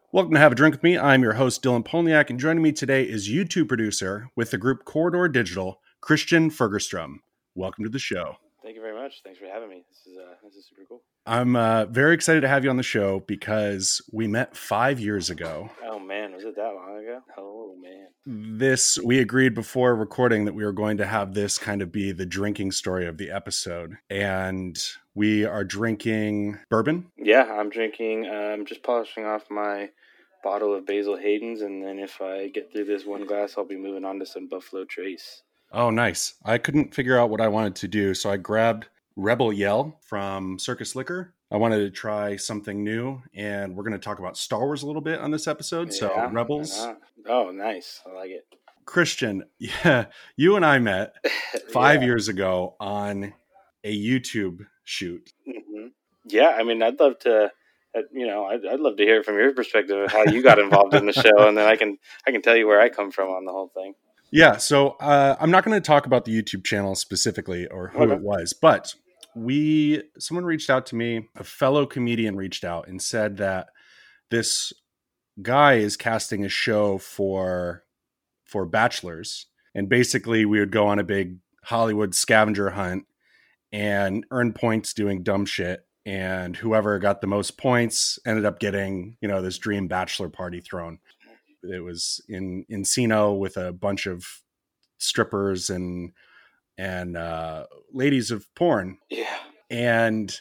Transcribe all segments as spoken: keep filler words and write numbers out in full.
Welcome to Have a Drink with Me. I'm your host, Dylan Polniak, and joining me today is YouTube producer with the group Corridor Digital, Christian Fergerstrom. Welcome to the show. Thank you very much. Thanks for having me. This is uh, this is super cool. I'm uh, very excited to have you on the show because we met five years ago. Oh, man. Was it that long ago? Oh, man. This, we agreed before recording that we were going to have this kind of be the drinking story of the episode. And we are drinking bourbon. Yeah, I'm drinking. I'm um, just polishing off my bottle of Basil Hayden's, and then if I get through this one glass, I'll be moving on to some Buffalo Trace. Oh, nice. I couldn't figure out what I wanted to do, so I grabbed Rebel Yell from Circus Liquor. I wanted to try something new, and we're going to talk about Star Wars a little bit on this episode. Yeah, so Rebels. Oh, nice. I like it. Christian, yeah, you and I met five yeah. years ago on a YouTube shoot. Mm-hmm. Yeah, I mean, I'd love to. You know, I'd, I'd love to hear from your perspective of how you got involved in the show, and then I can I can tell you where I come from on the whole thing. Yeah, so uh, I'm not going to talk about the YouTube channel specifically or who okay. it was, but we someone reached out to me, a fellow comedian reached out and said that this guy is casting a show for for bachelors, and basically we would go on a big Hollywood scavenger hunt and earn points doing dumb shit. And whoever got the most points ended up getting, you know, this dream bachelor party thrown. It was in Encino with a bunch of strippers and and uh, ladies of porn. Yeah. And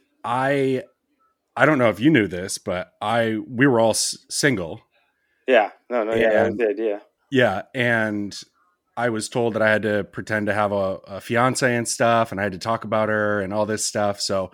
I I don't know if you knew this, but I we were all s- single. Yeah. No. No. Yeah. And, that was the idea. Yeah, and I was told that I had to pretend to have a, a fiance and stuff, and I had to talk about her and all this stuff. So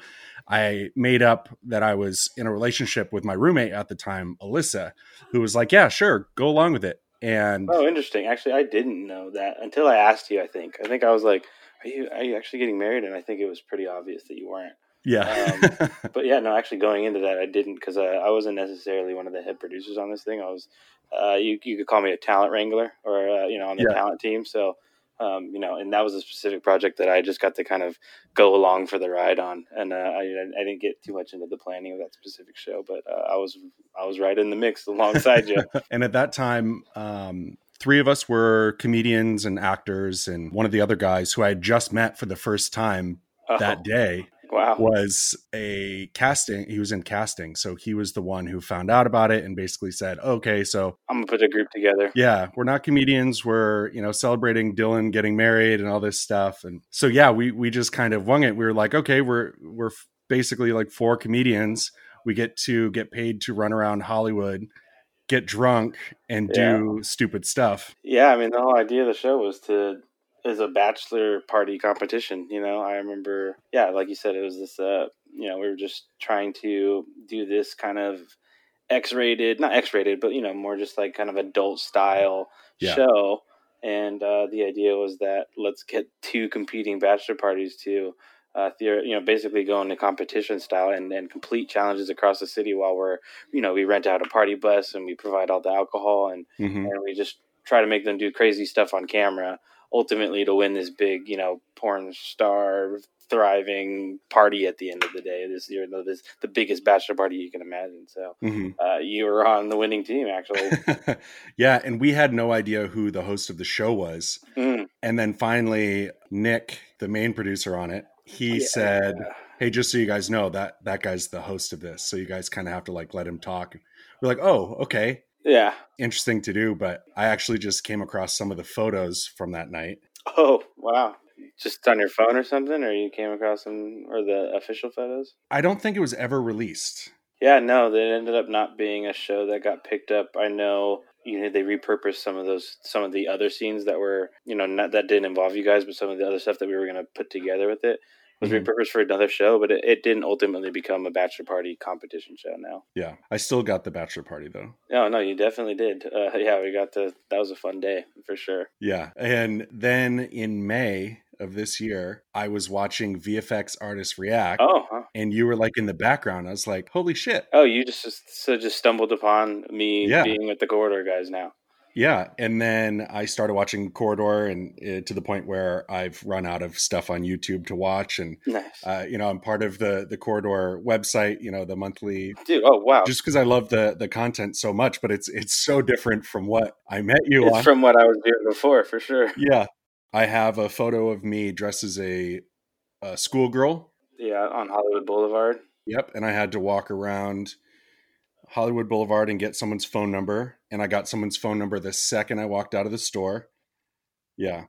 I made up that I was in a relationship with my roommate at the time, Alyssa, who was like, yeah, sure, go along with it. And oh, interesting. Actually, I didn't know that until I asked you, I think. I think I was like, are you are you actually getting married? And I think it was pretty obvious that you weren't. Yeah. um, but yeah, no, actually going into that, I didn't because uh, I wasn't necessarily one of the head producers on this thing. I was, uh, you, you could call me a talent wrangler or, uh, you know, on the Yeah. talent team. So, Um, you know, and that was a specific project that I just got to kind of go along for the ride on, and uh, I, I didn't get too much into the planning of that specific show, but uh, I was I was right in the mix alongside you. And at that time, um, three of us were comedians and actors, and one of the other guys who I had just met for the first time oh, that day. Wow. Was a casting. He was in casting. So he was the one who found out about it and basically said, okay, so I'm going to put a group together. Yeah. We're not comedians. We're, you know, celebrating Dylan getting married and all this stuff. And so, yeah, we, we just kind of wung it. We were like, okay, we're, we're basically like four comedians. We get to get paid to run around Hollywood, get drunk and do yeah. stupid stuff. Yeah. I mean, the whole idea of the show was to, is a bachelor party competition. You know, I remember, yeah, like you said, it was this, uh, you know, we were just trying to do this kind of X-rated, not X-rated, but, you know, more just like kind of adult style yeah. show. And uh, the idea was that let's get two competing bachelor parties to, uh, theor- you know, basically go into competition style and, and complete challenges across the city while we're, you know, we rent out a party bus and we provide all the alcohol and, mm-hmm. and we just try to make them do crazy stuff on camera. Ultimately to win this big, you know, porn star thriving party at the end of the day. This year, this the biggest bachelor party you can imagine. So mm-hmm. uh, you were on the winning team, actually. Yeah, and we had no idea who the host of the show was. Mm. And then finally, Nick, the main producer on it, he yeah. said, hey, just so you guys know, that that guy's the host of this. So you guys kind of have to like let him talk. We're like, oh, okay. Yeah. Interesting to do, but I actually just came across some of the photos from that night. Oh, wow. Just on your phone or something, or you came across some, or the official photos? I don't think it was ever released. Yeah, no, they ended up not being a show that got picked up. I know, you know, they repurposed some of those, some of the other scenes that were, you know, not that didn't involve you guys, but some of the other stuff that we were going to put together with it. Was mm-hmm. repurposed for another show, but it, it didn't ultimately become a bachelor party competition show now. Yeah. I still got the bachelor party though. No, no, you definitely did. Uh, yeah, we got the, that was a fun day for sure. Yeah. And then in May of this year, I was watching V F X artists react. Oh, huh. And you were like in the background. I was like, holy shit. Oh, you just, just so just stumbled upon me yeah. being with the Corridor guys now. Yeah, and then I started watching Corridor, and uh, to the point where I've run out of stuff on YouTube to watch. And Nice, uh, you know, I'm part of the the Corridor website. You know, the monthly, dude. Oh wow, just because I love the the content so much. But it's it's so different from what I met you it's on. from what I was doing before for sure. Yeah, I have a photo of me dressed as a, a schoolgirl. Yeah, on Hollywood Boulevard. Yep, and I had to walk around Hollywood Boulevard and get someone's phone number, and I got someone's phone number the second I walked out of the store. Yeah.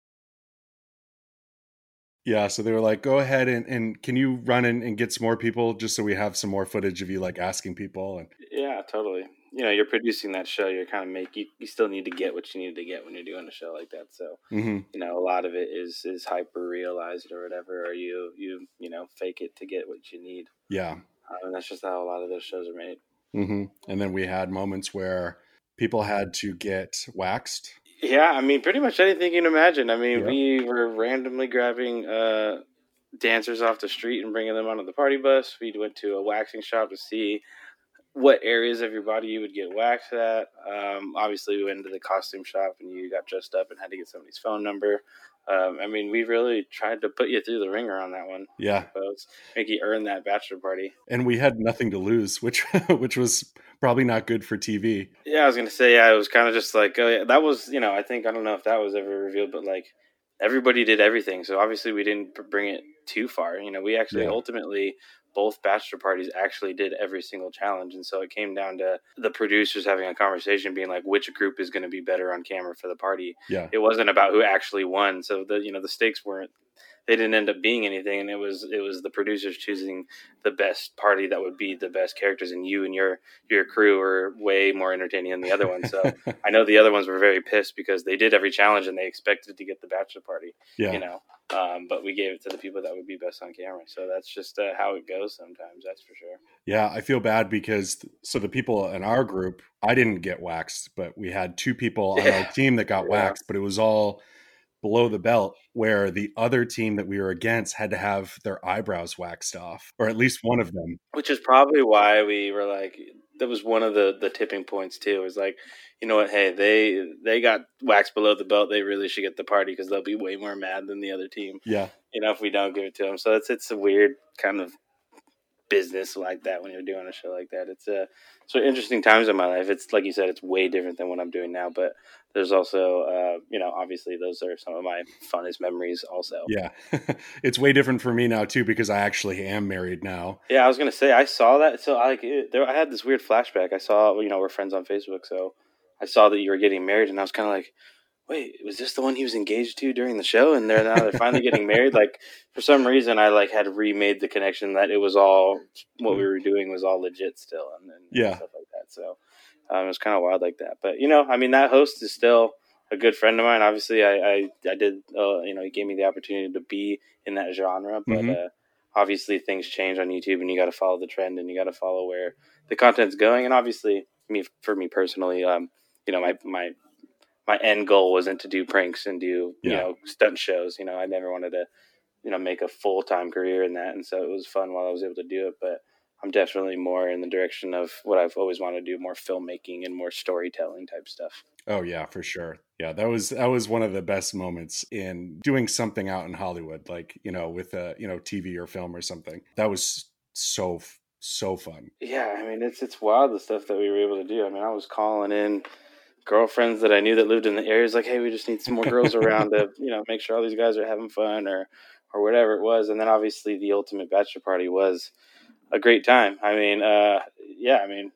Yeah, so they were like, go ahead and, and can you run in and get some more people just so we have some more footage of you like asking people. And Yeah, totally. You know, you're producing that show. You're kind of make you, you still need to get what you need to get when you're doing a show like that. So hmm you know, a lot of it is is hyper realized or whatever, or you you you know fake it to get what you need. yeah. Uh, and that's just how a lot of those shows are made. hmm And then we had moments where people had to get waxed. Yeah, I mean, pretty much anything you can imagine. I mean, Yep. we were randomly grabbing uh, dancers off the street and bringing them onto the party bus. We went to a waxing shop to see what areas of your body you would get waxed at. Um, obviously, we went into the costume shop and you got dressed up and had to get somebody's phone number. Um, I mean, we really tried to put you through the ringer on that one. Yeah. Folks. Make you earn that bachelor party. And we had nothing to lose, which which was probably not good for T V. Yeah, I was gonna say, yeah, it was kind of just like, oh yeah, that was, you know, I think I don't know if that was ever revealed, but like everybody did everything, so obviously we didn't bring it too far. You know, we actually Yeah. ultimately both bachelor parties actually did every single challenge, and so it came down to the producers having a conversation, being like, which group is going to be better on camera for the party. Yeah. It wasn't about who actually won, so the you know the stakes weren't. They didn't end up being anything, and it was it was the producers choosing the best party that would be the best characters, and you and your your crew were way more entertaining than the other ones. So I know the other ones were very pissed because they did every challenge and they expected to get the bachelor party. Yeah. You know, um, but we gave it to the people that would be best on camera. So that's just uh, how it goes sometimes. That's for sure. Yeah, I feel bad because so the people in our group, I didn't get waxed, but we had two people on Yeah. our team that got Yeah. waxed, but it was all below the belt, where the other team that we were against had to have their eyebrows waxed off, or at least one of them. Which is probably why we were like, that was one of the, the tipping points too. It was like, you know what? Hey, they they got waxed below the belt. They really should get the party because they'll be way more mad than the other team. Yeah. You know, if we don't give it to them. So it's it's a weird kind of business like that when you're doing a show like that. It's a so interesting times in my life. It's like you said, it's way different than what I'm doing now. But there's also, uh, you know, obviously those are some of my funnest memories also. Yeah. It's way different for me now too, because I actually am married now. Yeah, I was gonna say I saw that. So I like it, there. I had this weird flashback. I saw, you know, we're friends on Facebook, so I saw that you were getting married, and I was kind of like, wait, was this the one he was engaged to during the show? And they're now they're finally getting married. Like for some reason, I like had remade the connection that it was all what we were doing was all legit still, and, and Yeah. stuff like that. So um, it was kind of wild like that. But you know, I mean, that host is still a good friend of mine. Obviously, I I, I did, uh, you know, he gave me the opportunity to be in that genre, but. Mhm. Uh, Obviously, things change on YouTube, and you got to follow the trend, and you got to follow where the content's going. And obviously, me for me personally, um, you know, my my my end goal wasn't to do pranks and do you Yeah. know stunt shows. You know, I never wanted to, you know, make a full time career in that, and so it was fun while I was able to do it. But I'm definitely more in the direction of what I've always wanted to do, more filmmaking and more storytelling type stuff. Oh yeah, for sure. Yeah, that was that was one of the best moments in doing something out in Hollywood, like, you know, with a, you know, T V or film or something. That was so so fun. Yeah, I mean, it's it's wild the stuff that we were able to do. I mean, I was calling in girlfriends that I knew that lived in the areas, like, hey, we just need some more girls around to, you know, make sure all these guys are having fun or or whatever it was. And then obviously the ultimate bachelor party was a great time. I mean, uh, yeah, I mean,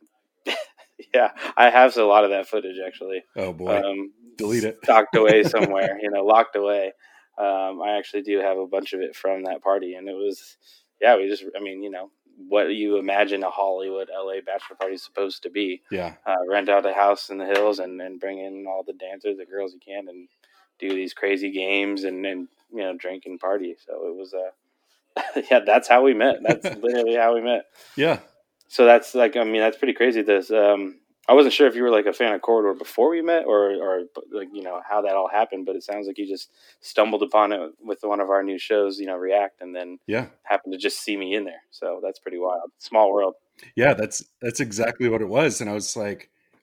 yeah, I have a lot of that footage actually. Oh boy. Um, Delete it. Stocked away somewhere, you know, locked away. Um, I actually do have a bunch of it from that party, and it was, yeah, we just, I mean, you know, what you imagine a Hollywood L A bachelor party is supposed to be. Yeah. Uh, rent out a house in the hills and, and bring in all the dancers, the girls you can, and do these crazy games and, and you know, drink and party. So it was, uh, yeah, that's how we met. That's literally how we met. Yeah. So that's like, I mean, that's pretty crazy. This, um, I wasn't sure if you were like a fan of Corridor before we met, or, or like, you know, how that all happened. But it sounds like you just stumbled upon it with one of our new shows, you know, React, and then Yeah. happened to just see me in there. So that's pretty wild. Small world. Yeah, that's that's exactly what it was. And I was like,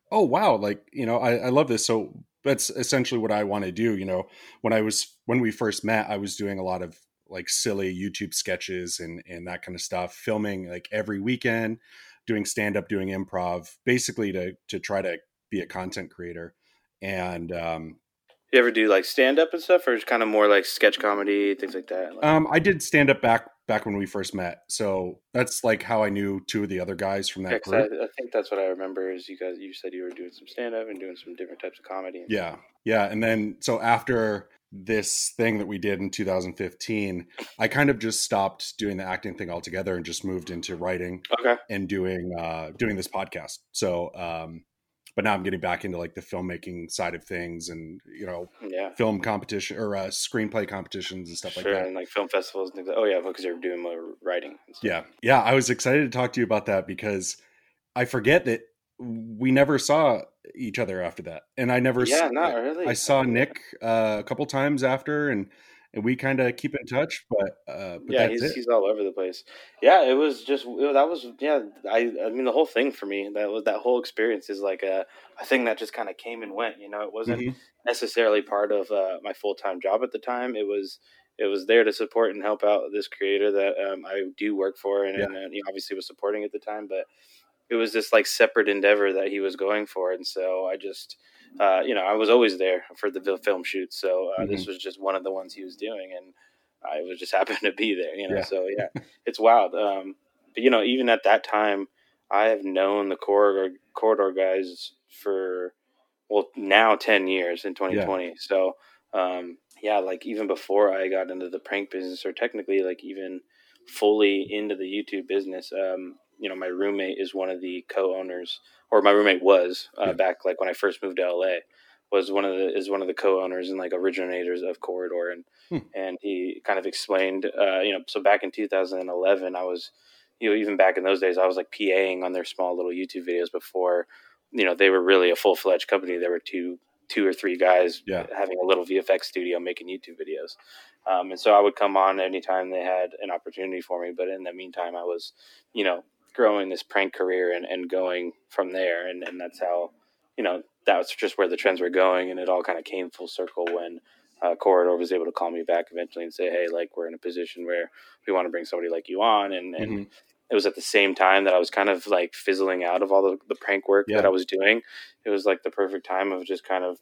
Oh, wow. Like, you know, I, I love this. So that's essentially what I want to do. You know, when I was, when we first met, I was doing a lot of like silly YouTube sketches and, and that kind of stuff, filming like every weekend, doing stand up, doing improv, basically to, to try to be a content creator. And, um, You ever do like stand up and stuff, or just kind of more like sketch comedy, things like that? Like, um, I did stand up back, back when we first met. So that's like how I knew two of the other guys from yeah, that 'cause I, group. I think that's what I remember is you guys, you said you were doing some stand up and doing some different types of comedy and Yeah. stuff. Yeah. And then so after this thing that we did in two thousand fifteen, I kind of just stopped doing the acting thing altogether and just moved into writing Okay. and doing uh doing this podcast. So um but now I'm getting back into like the filmmaking side of things and you know Yeah. film competition or uh, screenplay competitions and stuff like Sure. that. And like film festivals and things like, oh yeah, because you're doing more writing and stuff. Yeah. Yeah, I was excited to talk to you about that because I forget that we never saw each other after that, and I never. Yeah, s- not I really. saw Uh, yeah. Nick uh, a couple times after, and and we kind of keep in touch, but uh, but Yeah, that's he's it. he's all over the place. Yeah, it was just it, that was yeah. I I mean the whole thing for me that was that whole experience is like a a thing that just kind of came and went. You know, it wasn't Hmm. necessarily part of uh, my full time job at the time. It was it was there to support and help out this creator that um, I do work for, and Yeah, and, and he obviously was supporting at the time. But it was this like separate endeavor that he was going for, and so I just. Uh, you know, I was always there for the film shoots, so uh, hmm this was just one of the ones he was doing, and I was just happened to be there, you know. yeah, So yeah, it's wild. Um, but you know, even at that time, I have known the corridor corridor guys for well now ten years in yeah, twenty twenty. So um, yeah, like even before I got into the prank business, or technically like even fully into the YouTube business, um, you know, my roommate is one of the co-owners, or my roommate was uh, yeah. back like when I first moved to L A. Was one of the is one of the co-owners and like originators of Corridor, and Hmm. and he kind of explained, uh, you know, so back in two thousand eleven, I was, you know, even back in those days, I was like PAing on their small little YouTube videos before, you know, they were really a full fledged company. There were two, two or three guys Yeah, having a little V F X studio making YouTube videos. Um, and so I would come on anytime they had an opportunity for me. But in the meantime, I was, you know, growing this prank career and, and going from there. And, and that's how, you know, that was just where the trends were going. And it all kind of came full circle when uh, Corridor was able to call me back eventually and say, hey, like, we're in a position where we want to bring somebody like you on. And, and hmm it was at the same time that I was kind of like fizzling out of all the, the prank work that yeah, I was doing. It was like the perfect time of just kind of,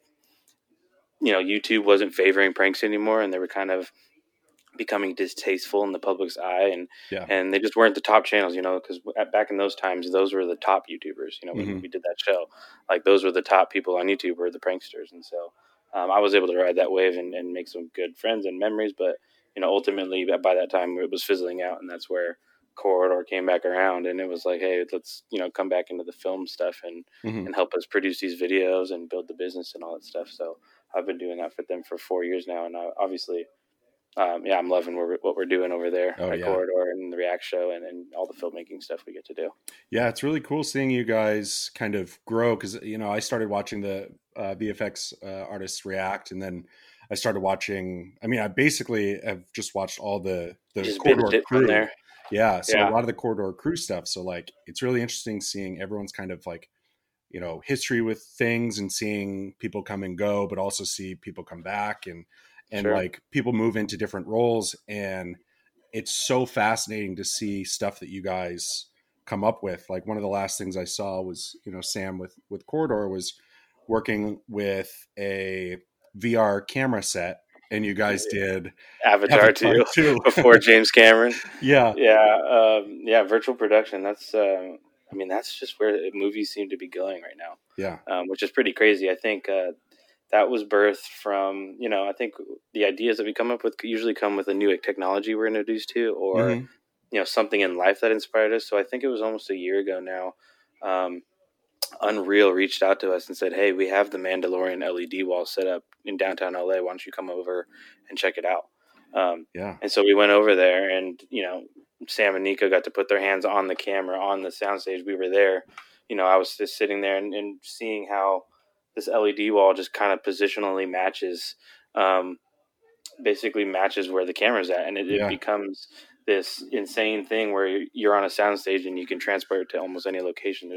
you know, YouTube wasn't favoring pranks anymore, and they were kind of becoming distasteful in the public's eye, and yeah, and they just weren't the top channels, you know, because back in those times, those were the top YouTubers. You know, when hmm we did that show, like those were the top people on YouTube were the pranksters, and so um, I was able to ride that wave and, and make some good friends and memories. But you know, ultimately by that time it was fizzling out, and that's where Corridor came back around, and it was like, hey, let's you know come back into the film stuff and hmm and help us produce these videos and build the business and all that stuff. So I've been doing that for them for four years now, and I, obviously um, yeah, I'm loving what we're, what we're doing over there Oh at yeah, Corridor and the React Show and, and all the filmmaking stuff we get to do. yeah. It's really cool seeing you guys kind of grow because you know I started watching the uh, V F X uh, artists react, and then I started watching. I mean, I basically have just watched all the the Just binged Corridor it from crew. there. Yeah, so a Yeah, lot of the Corridor crew stuff. So like, it's really interesting seeing everyone's kind of like you know history with things and seeing people come and go, but also see people come back and and sure. like people move into different roles. And it's so fascinating to see stuff that you guys come up with. Like one of the last things I saw was you know Sam with with Corridor was working with a V R camera set, and you guys did Avatar Avatar too, too. before James Cameron. Yeah, Yeah, um, yeah, virtual production. That's, uh, I mean, that's just where movies seem to be going right now, yeah, um, which is pretty crazy. I think uh, that was birthed from, you know, I think the ideas that we come up with usually come with a new technology we're introduced to, or hmm you know, something in life that inspired us. So I think it was almost a year ago now. Um, Unreal reached out to us and said, "Hey, we have the Mandalorian L E D wall set up in downtown L A. Why don't you come over and check it out?" Um, yeah, and so we went over there, and you know, Sam and Nico got to put their hands on the camera on the soundstage. We were there. You know, I was just sitting there and, and seeing how this L E D wall just kind of positionally matches, um, basically matches where the camera's at, and it, it yeah, becomes this insane thing where you're on a soundstage and you can transport it to almost any location. There's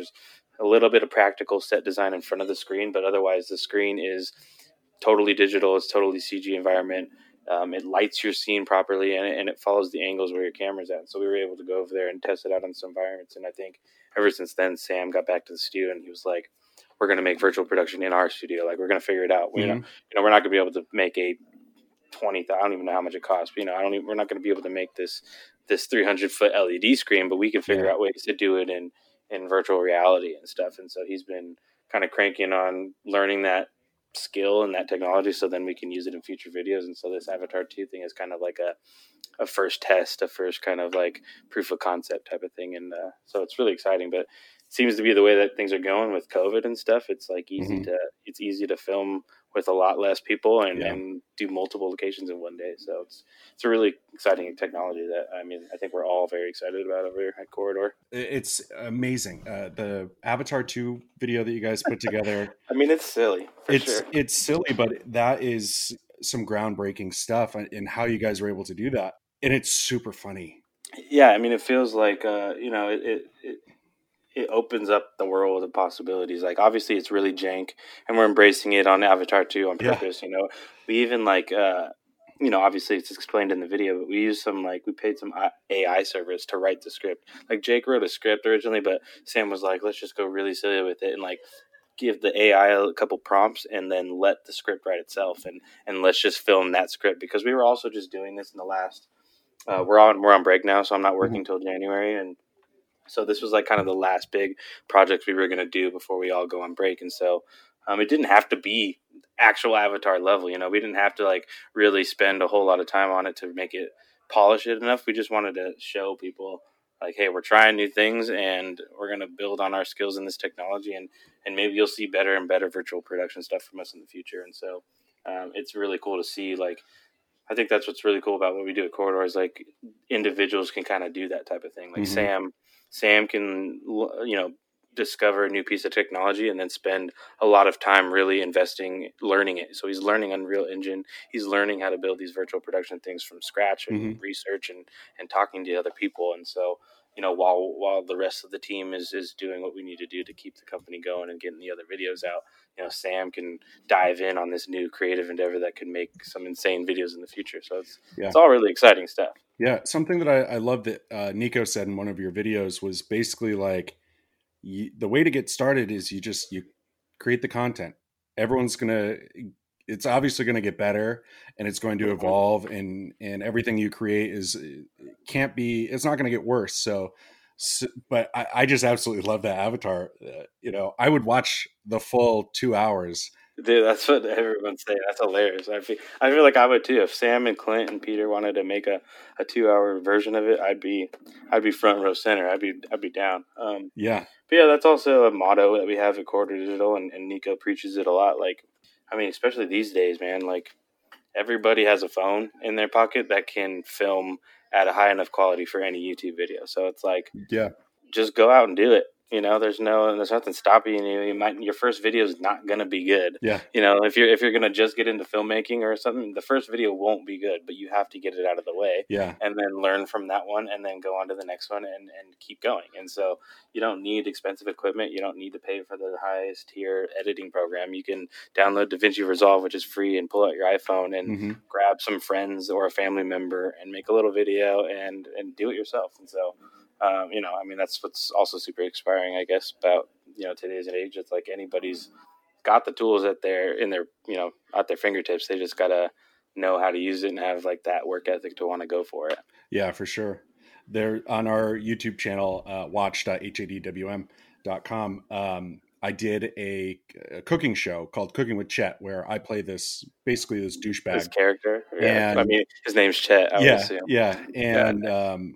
a little bit of practical set design in front of the screen, but otherwise the screen is totally digital. It's totally C G environment. Um, it lights your scene properly, and it, and it follows the angles where your camera's at. So we were able to go over there and test it out on some environments. And I think ever since then, Sam got back to the studio and he was like, we're going to make virtual production in our studio. Like, we're going to figure it out. Mm-hmm. You know, you know, we're not going to be able to make a twenty, I don't even know how much it costs, but, you know, I don't even, we're not going to be able to make this, this three hundred foot L E D screen, but we can figure yeah. out ways to do it in, in virtual reality and stuff. And so he's been kind of cranking on learning that skill and that technology, so then we can use it in future videos. And so this Avatar two thing is kind of like a, a first test, a first kind of like proof of concept type of thing. And uh, so it's really exciting, but it seems to be the way that things are going with COVID and stuff. It's like easy mm-hmm. to, it's easy to film with a lot less people and, yeah. and do multiple locations in one day. So it's, it's a really exciting technology that, I mean, I think we're all very excited about over here at Corridor. It's amazing. Uh, the Avatar two video that you guys put together. I mean, it's silly. For it's, sure. it's silly, but that is some groundbreaking stuff in how you guys were able to do that. And it's super funny. Yeah. I mean, it feels like, uh, you know, it, it, it it opens up the world of possibilities. Like, obviously it's really jank and we're embracing it on Avatar two on purpose. Yeah. You know, we even like, uh, you know, obviously it's explained in the video, but we used some, like, we paid some A I servers to write the script. Like, Jake wrote a script originally, but Sam was like, let's just go really silly with it and like give the A I a couple prompts and then let the script write itself. And, and let's just film that script, because we were also just doing this in the last, uh, we're on, we're on break now. So I'm not working mm-hmm. till January. And so this was like kind of the last big project we were going to do before we all go on break. And so um, it didn't have to be actual Avatar level. You know, we didn't have to like really spend a whole lot of time on it to make it polish it enough. We just wanted to show people like, hey, we're trying new things and we're going to build on our skills in this technology. And, and maybe you'll see better and better virtual production stuff from us in the future. And so um, it's really cool to see, like, I think that's what's really cool about what we do at Corridor is like individuals can kind of do that type of thing. Like mm-hmm. Sam, Sam can, you know, discover a new piece of technology and then spend a lot of time really investing, learning it. So he's learning Unreal Engine. He's learning how to build these virtual production things from scratch and mm-hmm. research and, and talking to other people. And so, you know, while while the rest of the team is, is doing what we need to do to keep the company going and getting the other videos out, you know, Sam can dive in on this new creative endeavor that could make some insane videos in the future. So it's yeah. it's all really exciting stuff. Yeah, something that I, I love that uh, Nico said in one of your videos was basically like, you, the way to get started is you just, you create the content. Everyone's going to, it's obviously going to get better and it's going to evolve and, and everything you create is, can't be, it's not going to get worse. So, so but I, I just absolutely love that Avatar. Uh, you know, I would watch the full two hours. Dude, that's what everyone's saying. That's hilarious. I feel, I feel like I would too. If Sam and Clint and Peter wanted to make a, a two hour version of it, I'd be, I'd be front row center. I'd be, I'd be down. Um, yeah. But yeah, that's also a motto that we have at Corridor Digital, and, and Nico preaches it a lot. Like, I mean, especially these days, man, like everybody has a phone in their pocket that can film at a high enough quality for any YouTube video. So it's like, yeah, just go out and do it. You know, there's no, there's nothing stopping you. You might, your first video is not going to be good. Yeah. You know, if you're, if you're going to just get into filmmaking or something, the first video won't be good, but you have to get it out of the way. Yeah. And then learn from that one and then go on to the next one and, and keep going. And so you don't need expensive equipment. You don't need to pay for the highest tier editing program. You can download DaVinci Resolve, which is free, and pull out your iPhone and mm-hmm. grab some friends or a family member and make a little video and, and do it yourself. And so, Um, you know, I mean, that's what's also super inspiring, I guess, about, you know, today's age. It's like anybody's got the tools at their, in their, you know, at their fingertips. They just got to know how to use it and have like that work ethic to want to go for it. Yeah, for sure. There on our YouTube channel, uh, watch dot h a d w m dot com. Um, I did a, a cooking show called Cooking with Chet, where I play this, basically this douchebag. His character. Yeah. And, I mean, his name's Chet. I yeah. would assume. Yeah. And, yeah. um,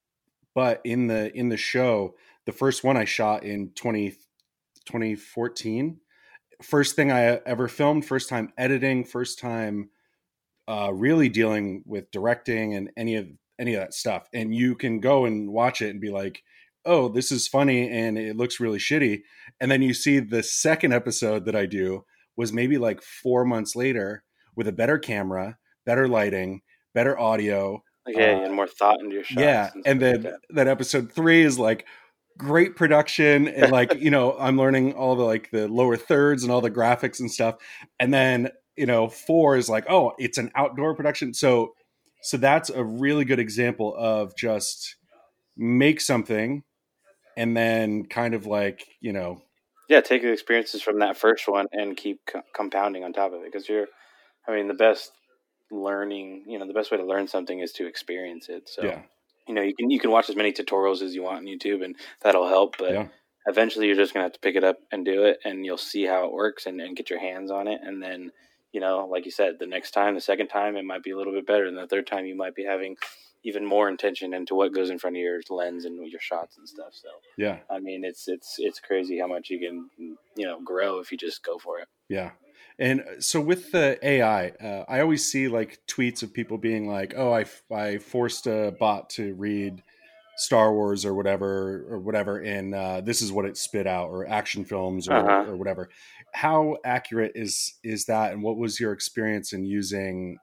But in the in the show, the first one I shot in twenty, twenty fourteen, first thing I ever filmed, first time editing, first time uh, really dealing with directing and any of any of that stuff. And you can go and watch it and be like, oh, this is funny and it looks really shitty. And then you see the second episode that I do was maybe like four months later with a better camera, better lighting, better audio. Yeah, uh, and more thought into your shots. Yeah, and, and then like that. that episode three is like, great production, and like, you know, I'm learning all the like the lower thirds and all the graphics and stuff. And then, you know, four is like, oh, it's an outdoor production. So so that's a really good example of just make something and then kind of like, you know, Yeah, take the experiences from that first one and keep co- compounding on top of it, because you're, I mean, the best learning, you know, the best way to learn something is to experience it. So, yeah, you know, you can you can watch as many tutorials as you want on YouTube, and that'll help. But yeah, eventually, you're just gonna have to pick it up and do it, and you'll see how it works and, and get your hands on it. And then, you know, like you said, the next time, the second time, it might be a little bit better, and the third time, you might be having even more intention into what goes in front of your lens and your shots and stuff. So, yeah, I mean, it's it's it's crazy how much you can, you know, grow if you just go for it. yeah. And uh, so with the A I, uh, I always see like tweets of people being like, "Oh, I, I forced a bot to read Star Wars or whatever or whatever, and uh, this is what it spit out, or action films Uh or huh. or whatever." How accurate is is that, and what was your experience in using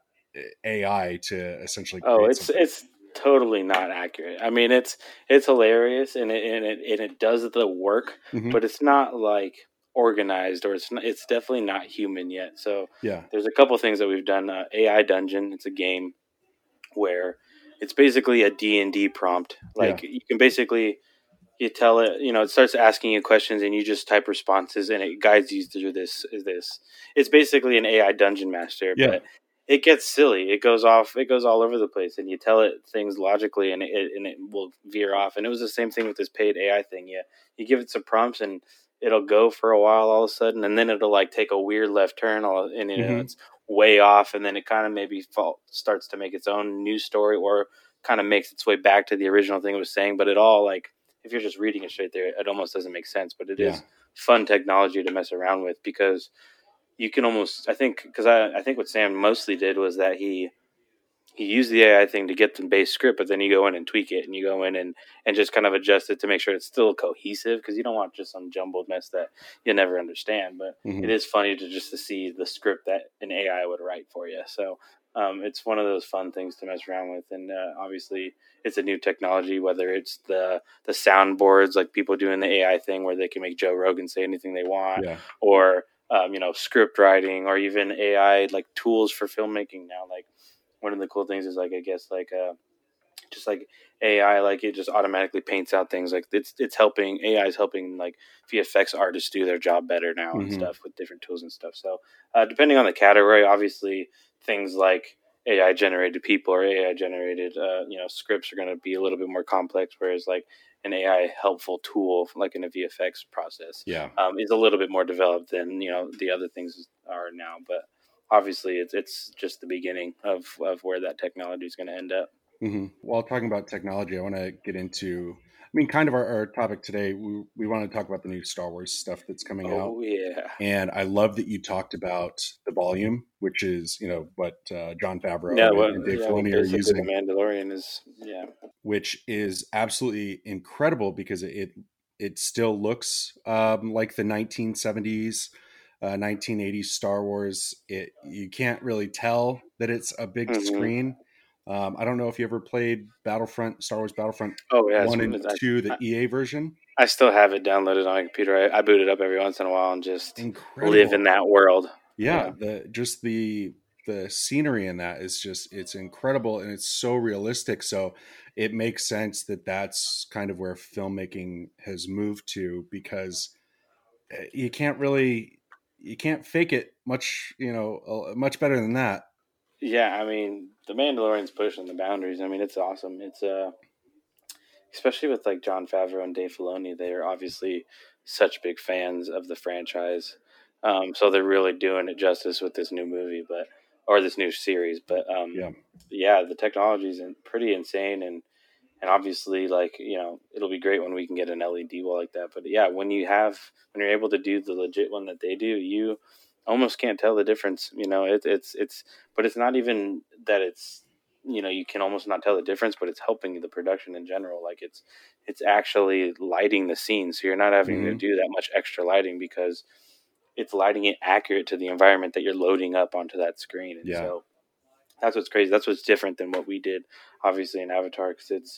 A I to essentially Oh, create it's something? it's totally not accurate. I mean, it's it's hilarious and it and it and it does the work, Hmm. but it's not like organized, or it's not, it's definitely not human yet. So Yeah, there's a couple things that we've done. Uh, A I Dungeon. It's a game where it's basically a D and D prompt. yeah, Like you can basically you tell it, you know, it starts asking you questions and you just type responses and it guides you through this is this. It's basically an A I dungeon master, yeah. but it gets silly. It goes off, it goes all over the place, and you tell it things logically and it and it will veer off. And it was the same thing with this paid A I thing. Yeah. You give it some prompts and it'll go for a while all of a sudden, and then it'll like take a weird left turn all, and you know Hmm. it's way off, and then it kind of maybe fall, starts to make its own news story, or kind of makes its way back to the original thing it was saying. But it all like if you're just reading it straight there, it almost doesn't make sense. But it Yeah, is fun technology to mess around with, because you can almost, I think, because I, I think what Sam mostly did was that he he used the A I thing to get the base script, but then you go in and tweak it, and you go in and, and just kind of adjust it to make sure it's still cohesive, because you don't want just some jumbled mess that you never understand. But it hmm, is funny to just to see the script that an A I would write for you. So um, it's one of those fun things to mess around with, and uh, obviously it's a new technology. Whether it's the the soundboards, like people doing the A I thing where they can make Joe Rogan say anything they want, yeah, or um, you know, script writing, or even A I like tools for filmmaking now, like one of the cool things is like I guess like uh just like A I, like it just automatically paints out things. Like it's it's helping A I is helping like V F X artists do their job better now and hmm, stuff with different tools and stuff. So uh, depending on the category, obviously things like A I generated people or A I generated uh, you know scripts are going to be a little bit more complex, whereas like an A I helpful tool like in a V F X process yeah. um, is a little bit more developed than you know the other things are now. But obviously it's it's just the beginning of of where that technology is going to end up. Hmm. While talking about technology, I want to get into, I mean, kind of our, our topic today. We, we want to talk about the new Star Wars stuff that's coming out. Oh yeah, And I love that you talked about the volume, which is, you know, what uh, John yeah. Favreau and, Well, and Dave yeah. Well, Filoni are basically, the using, Mandalorian is yeah. which is absolutely incredible because it it still looks um, like the nineteen seventies, uh, nineteen eighties Star Wars. It you can't really tell that it's a big hmm screen. Um, I don't know if you ever played Battlefront, Star Wars Battlefront Oh yeah, it's, one and it's, two, the I, E A version. I still have it downloaded on my computer. I, I boot it up every once in a while and just live in Incredible. that world. Yeah, Yeah, the just the the scenery in that is just it's incredible and it's so realistic. So it makes sense that that's kind of where filmmaking has moved to, because uh, you can't really you can't fake it much, you know, uh, much better than that. yeah. I mean, the Mandalorian's pushing the boundaries. I mean, it's awesome. It's uh, especially with like John Favreau and Dave Filoni. They are obviously such big fans of the franchise, um, so they're really doing it justice with this new movie, but or this new series. But um, Yeah. yeah, the technology is pretty insane, and and obviously, like you know, it'll be great when we can get an L E D wall like that. But yeah, when you have when you're able to do the legit one that they do, you almost can't tell the difference. You know, it, it's it's, but it's not even that it's you know you can almost not tell the difference, but it's helping the production in general. Like it's it's actually lighting the scene, so you're not having to Hmm. do that much extra lighting because it's lighting it accurate to the environment that you're loading up onto that screen, and Yeah. so that's what's crazy. That's what's different than what we did, obviously in Avatar, because it's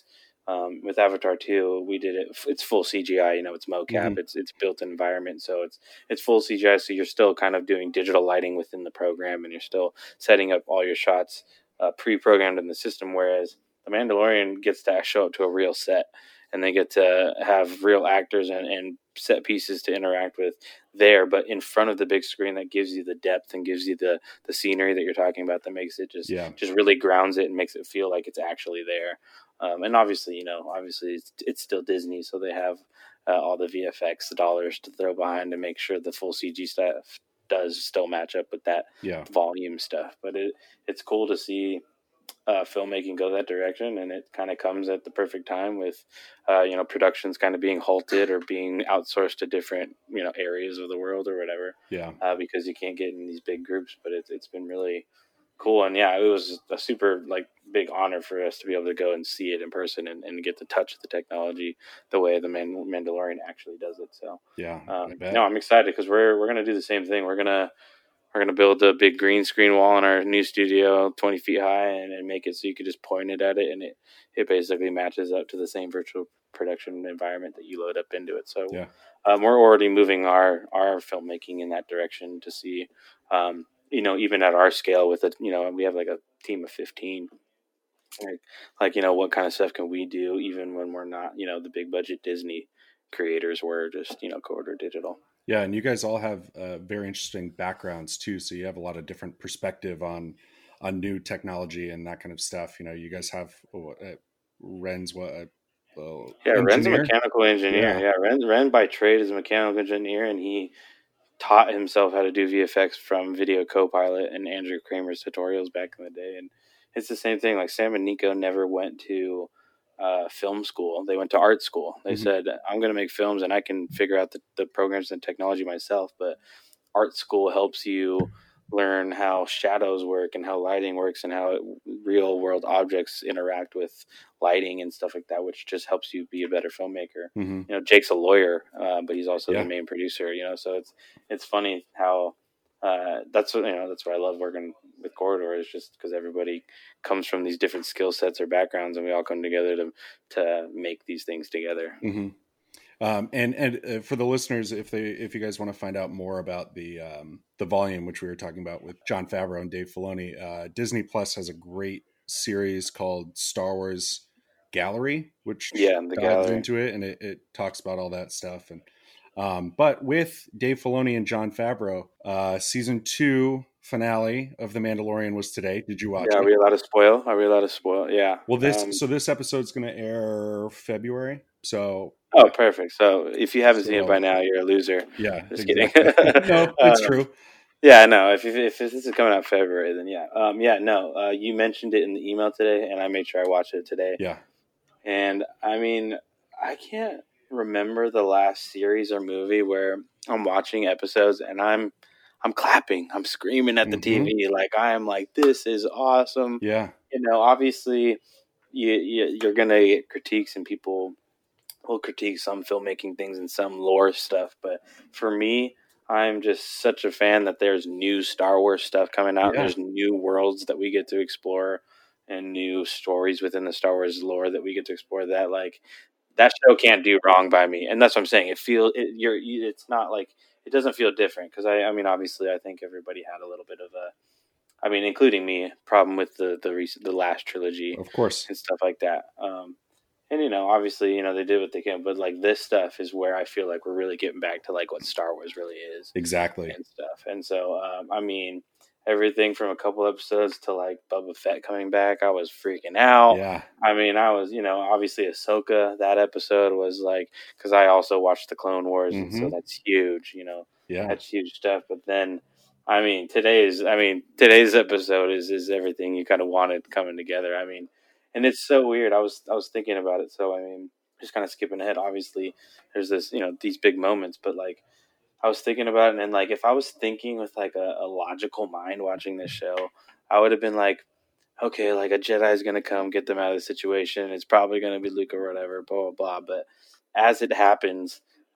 Um, with Avatar two, we did it. It's full C G I. You know, it's mocap. Mhm. It's it's built environment, so it's it's full C G I. So you're still kind of doing digital lighting within the program, and you're still setting up all your shots uh, pre-programmed in the system. Whereas The Mandalorian gets to show up to a real set, and they get to have real actors and, and set pieces to interact with there, but in front of the big screen that gives you the depth and gives you the the scenery that you're talking about, that makes it just Yeah. just really grounds it and makes it feel like it's actually there. Um, and obviously, you know, obviously it's, it's still Disney, so they have uh, all the V F X dollars to throw behind to make sure the full C G stuff does still match up with that Yeah. volume stuff. But it it's cool to see uh, filmmaking go that direction, and it kind of comes at the perfect time with uh, you know, productions kind of being halted or being outsourced to different, you know, areas of the world or whatever, Yeah. uh, because you can't get in these big groups. But it's it's been really cool, and yeah, it was a super like big honor for us to be able to go and see it in person and, and get to touch the technology the way the Man- Mandalorian actually does it. So Yeah. um, I bet. no, I'm excited because we're we're gonna do the same thing. We're gonna we're gonna build a big green screen wall in our new studio, twenty feet high, and, and make it so you could just point it at it, and it it basically matches up to the same virtual production environment that you load up into it. So Yeah. um, we're already moving our our filmmaking in that direction to see, um, you know, even at our scale with it, you know, we have like a team of fifteen. Like, like, you know, what kind of stuff can we do even when we're not, you know, the big budget Disney creators? We're just, you know, Corridor Digital. Yeah, and you guys all have uh, very interesting backgrounds too, so you have a lot of different perspective on on new technology and that kind of stuff. You know, you guys have oh, uh, Ren's what uh, uh, Yeah, Ren's a engineer. mechanical engineer. Yeah. Yeah, Ren, Ren by trade is a mechanical engineer, and he taught himself how to do V F X from Video Copilot and Andrew Kramer's tutorials back in the day. And it's the same thing. Like Sam and Nico never went to uh, film school; they went to art school. They Mhm. said, "I'm going to make films, and I can figure out the, the programs and technology myself." But art school helps you learn how shadows work and how lighting works and how it, real world objects interact with lighting and stuff like that, which just helps you be a better filmmaker. Mhm. You know, Jake's a lawyer, uh, but he's also Yeah. the main producer. You know, so it's it's funny how uh, that's what you know. That's why I love working with Corridor, is just because everybody comes from these different skill sets or backgrounds, and we all come together to to make these things together. Mhm. Um, and and uh, for the listeners, if they if you guys want to find out more about the um, the volume, which we were talking about with Jon Favreau and Dave Filoni, uh, Disney Plus has a great series called Star Wars Gallery, which Yeah, the dives gallery. into it and it, it talks about all that stuff. And um, but with Dave Filoni and Jon Favreau, uh, season two finale of The Mandalorian was today. Did you watch Yeah, are it? we allowed to spoil? Are we allowed to spoil? Yeah. Well, this Um, so this episode's going to air February. So Oh, perfect. So if you haven't seen it by so now, you're a loser. yeah, Just kidding. exactly. No, it's um, true. yeah, no. If, if if this is coming out February, then yeah, um, yeah, no. Uh, you mentioned it in the email today, and I made sure I watched it today. Yeah. And I mean, I can't remember the last series or movie where I'm watching episodes and I'm I'm clapping, I'm screaming at the Mm-hmm. T V, like I am like, this is awesome. Yeah. You know, obviously, you, you you're gonna get critiques and people will critique some filmmaking things and some lore stuff, but for me, I'm just such a fan that there's new Star Wars stuff coming out. Yeah. There's new worlds that we get to explore and new stories within the Star Wars lore that we get to explore. That like that show can't do wrong by me, and that's what I'm saying. It feel it, you're you, it's not like it doesn't feel different because I I mean obviously I think everybody had a little bit of a I mean including me problem with the the recent the last trilogy Of course. and stuff like that. Um, and you know, obviously, you know, they did what they can, but like this stuff is where I feel like we're really getting back to like what Star Wars really is Exactly. and stuff. And so, um, I mean, everything from a couple episodes to like Boba Fett coming back, I was freaking out. Yeah. I mean, I was, you know, obviously Ahsoka. That episode was like because I also watched the Clone Wars, and so Mm-hmm. that's huge. You know, Yeah. that's huge stuff. But then, I mean, today's, I mean, today's episode is is everything you kind of wanted coming together. I mean. And it's so weird. I was I was thinking about it. So I mean, just kind of skipping ahead. Obviously, there's this you know these big moments, but like I was thinking about it, and then like if I was thinking with like a, a logical mind watching this show, I would have been like, okay, like a Jedi is gonna come get them out of the situation. It's probably gonna be Luke or whatever, blah blah blah. But as it happens,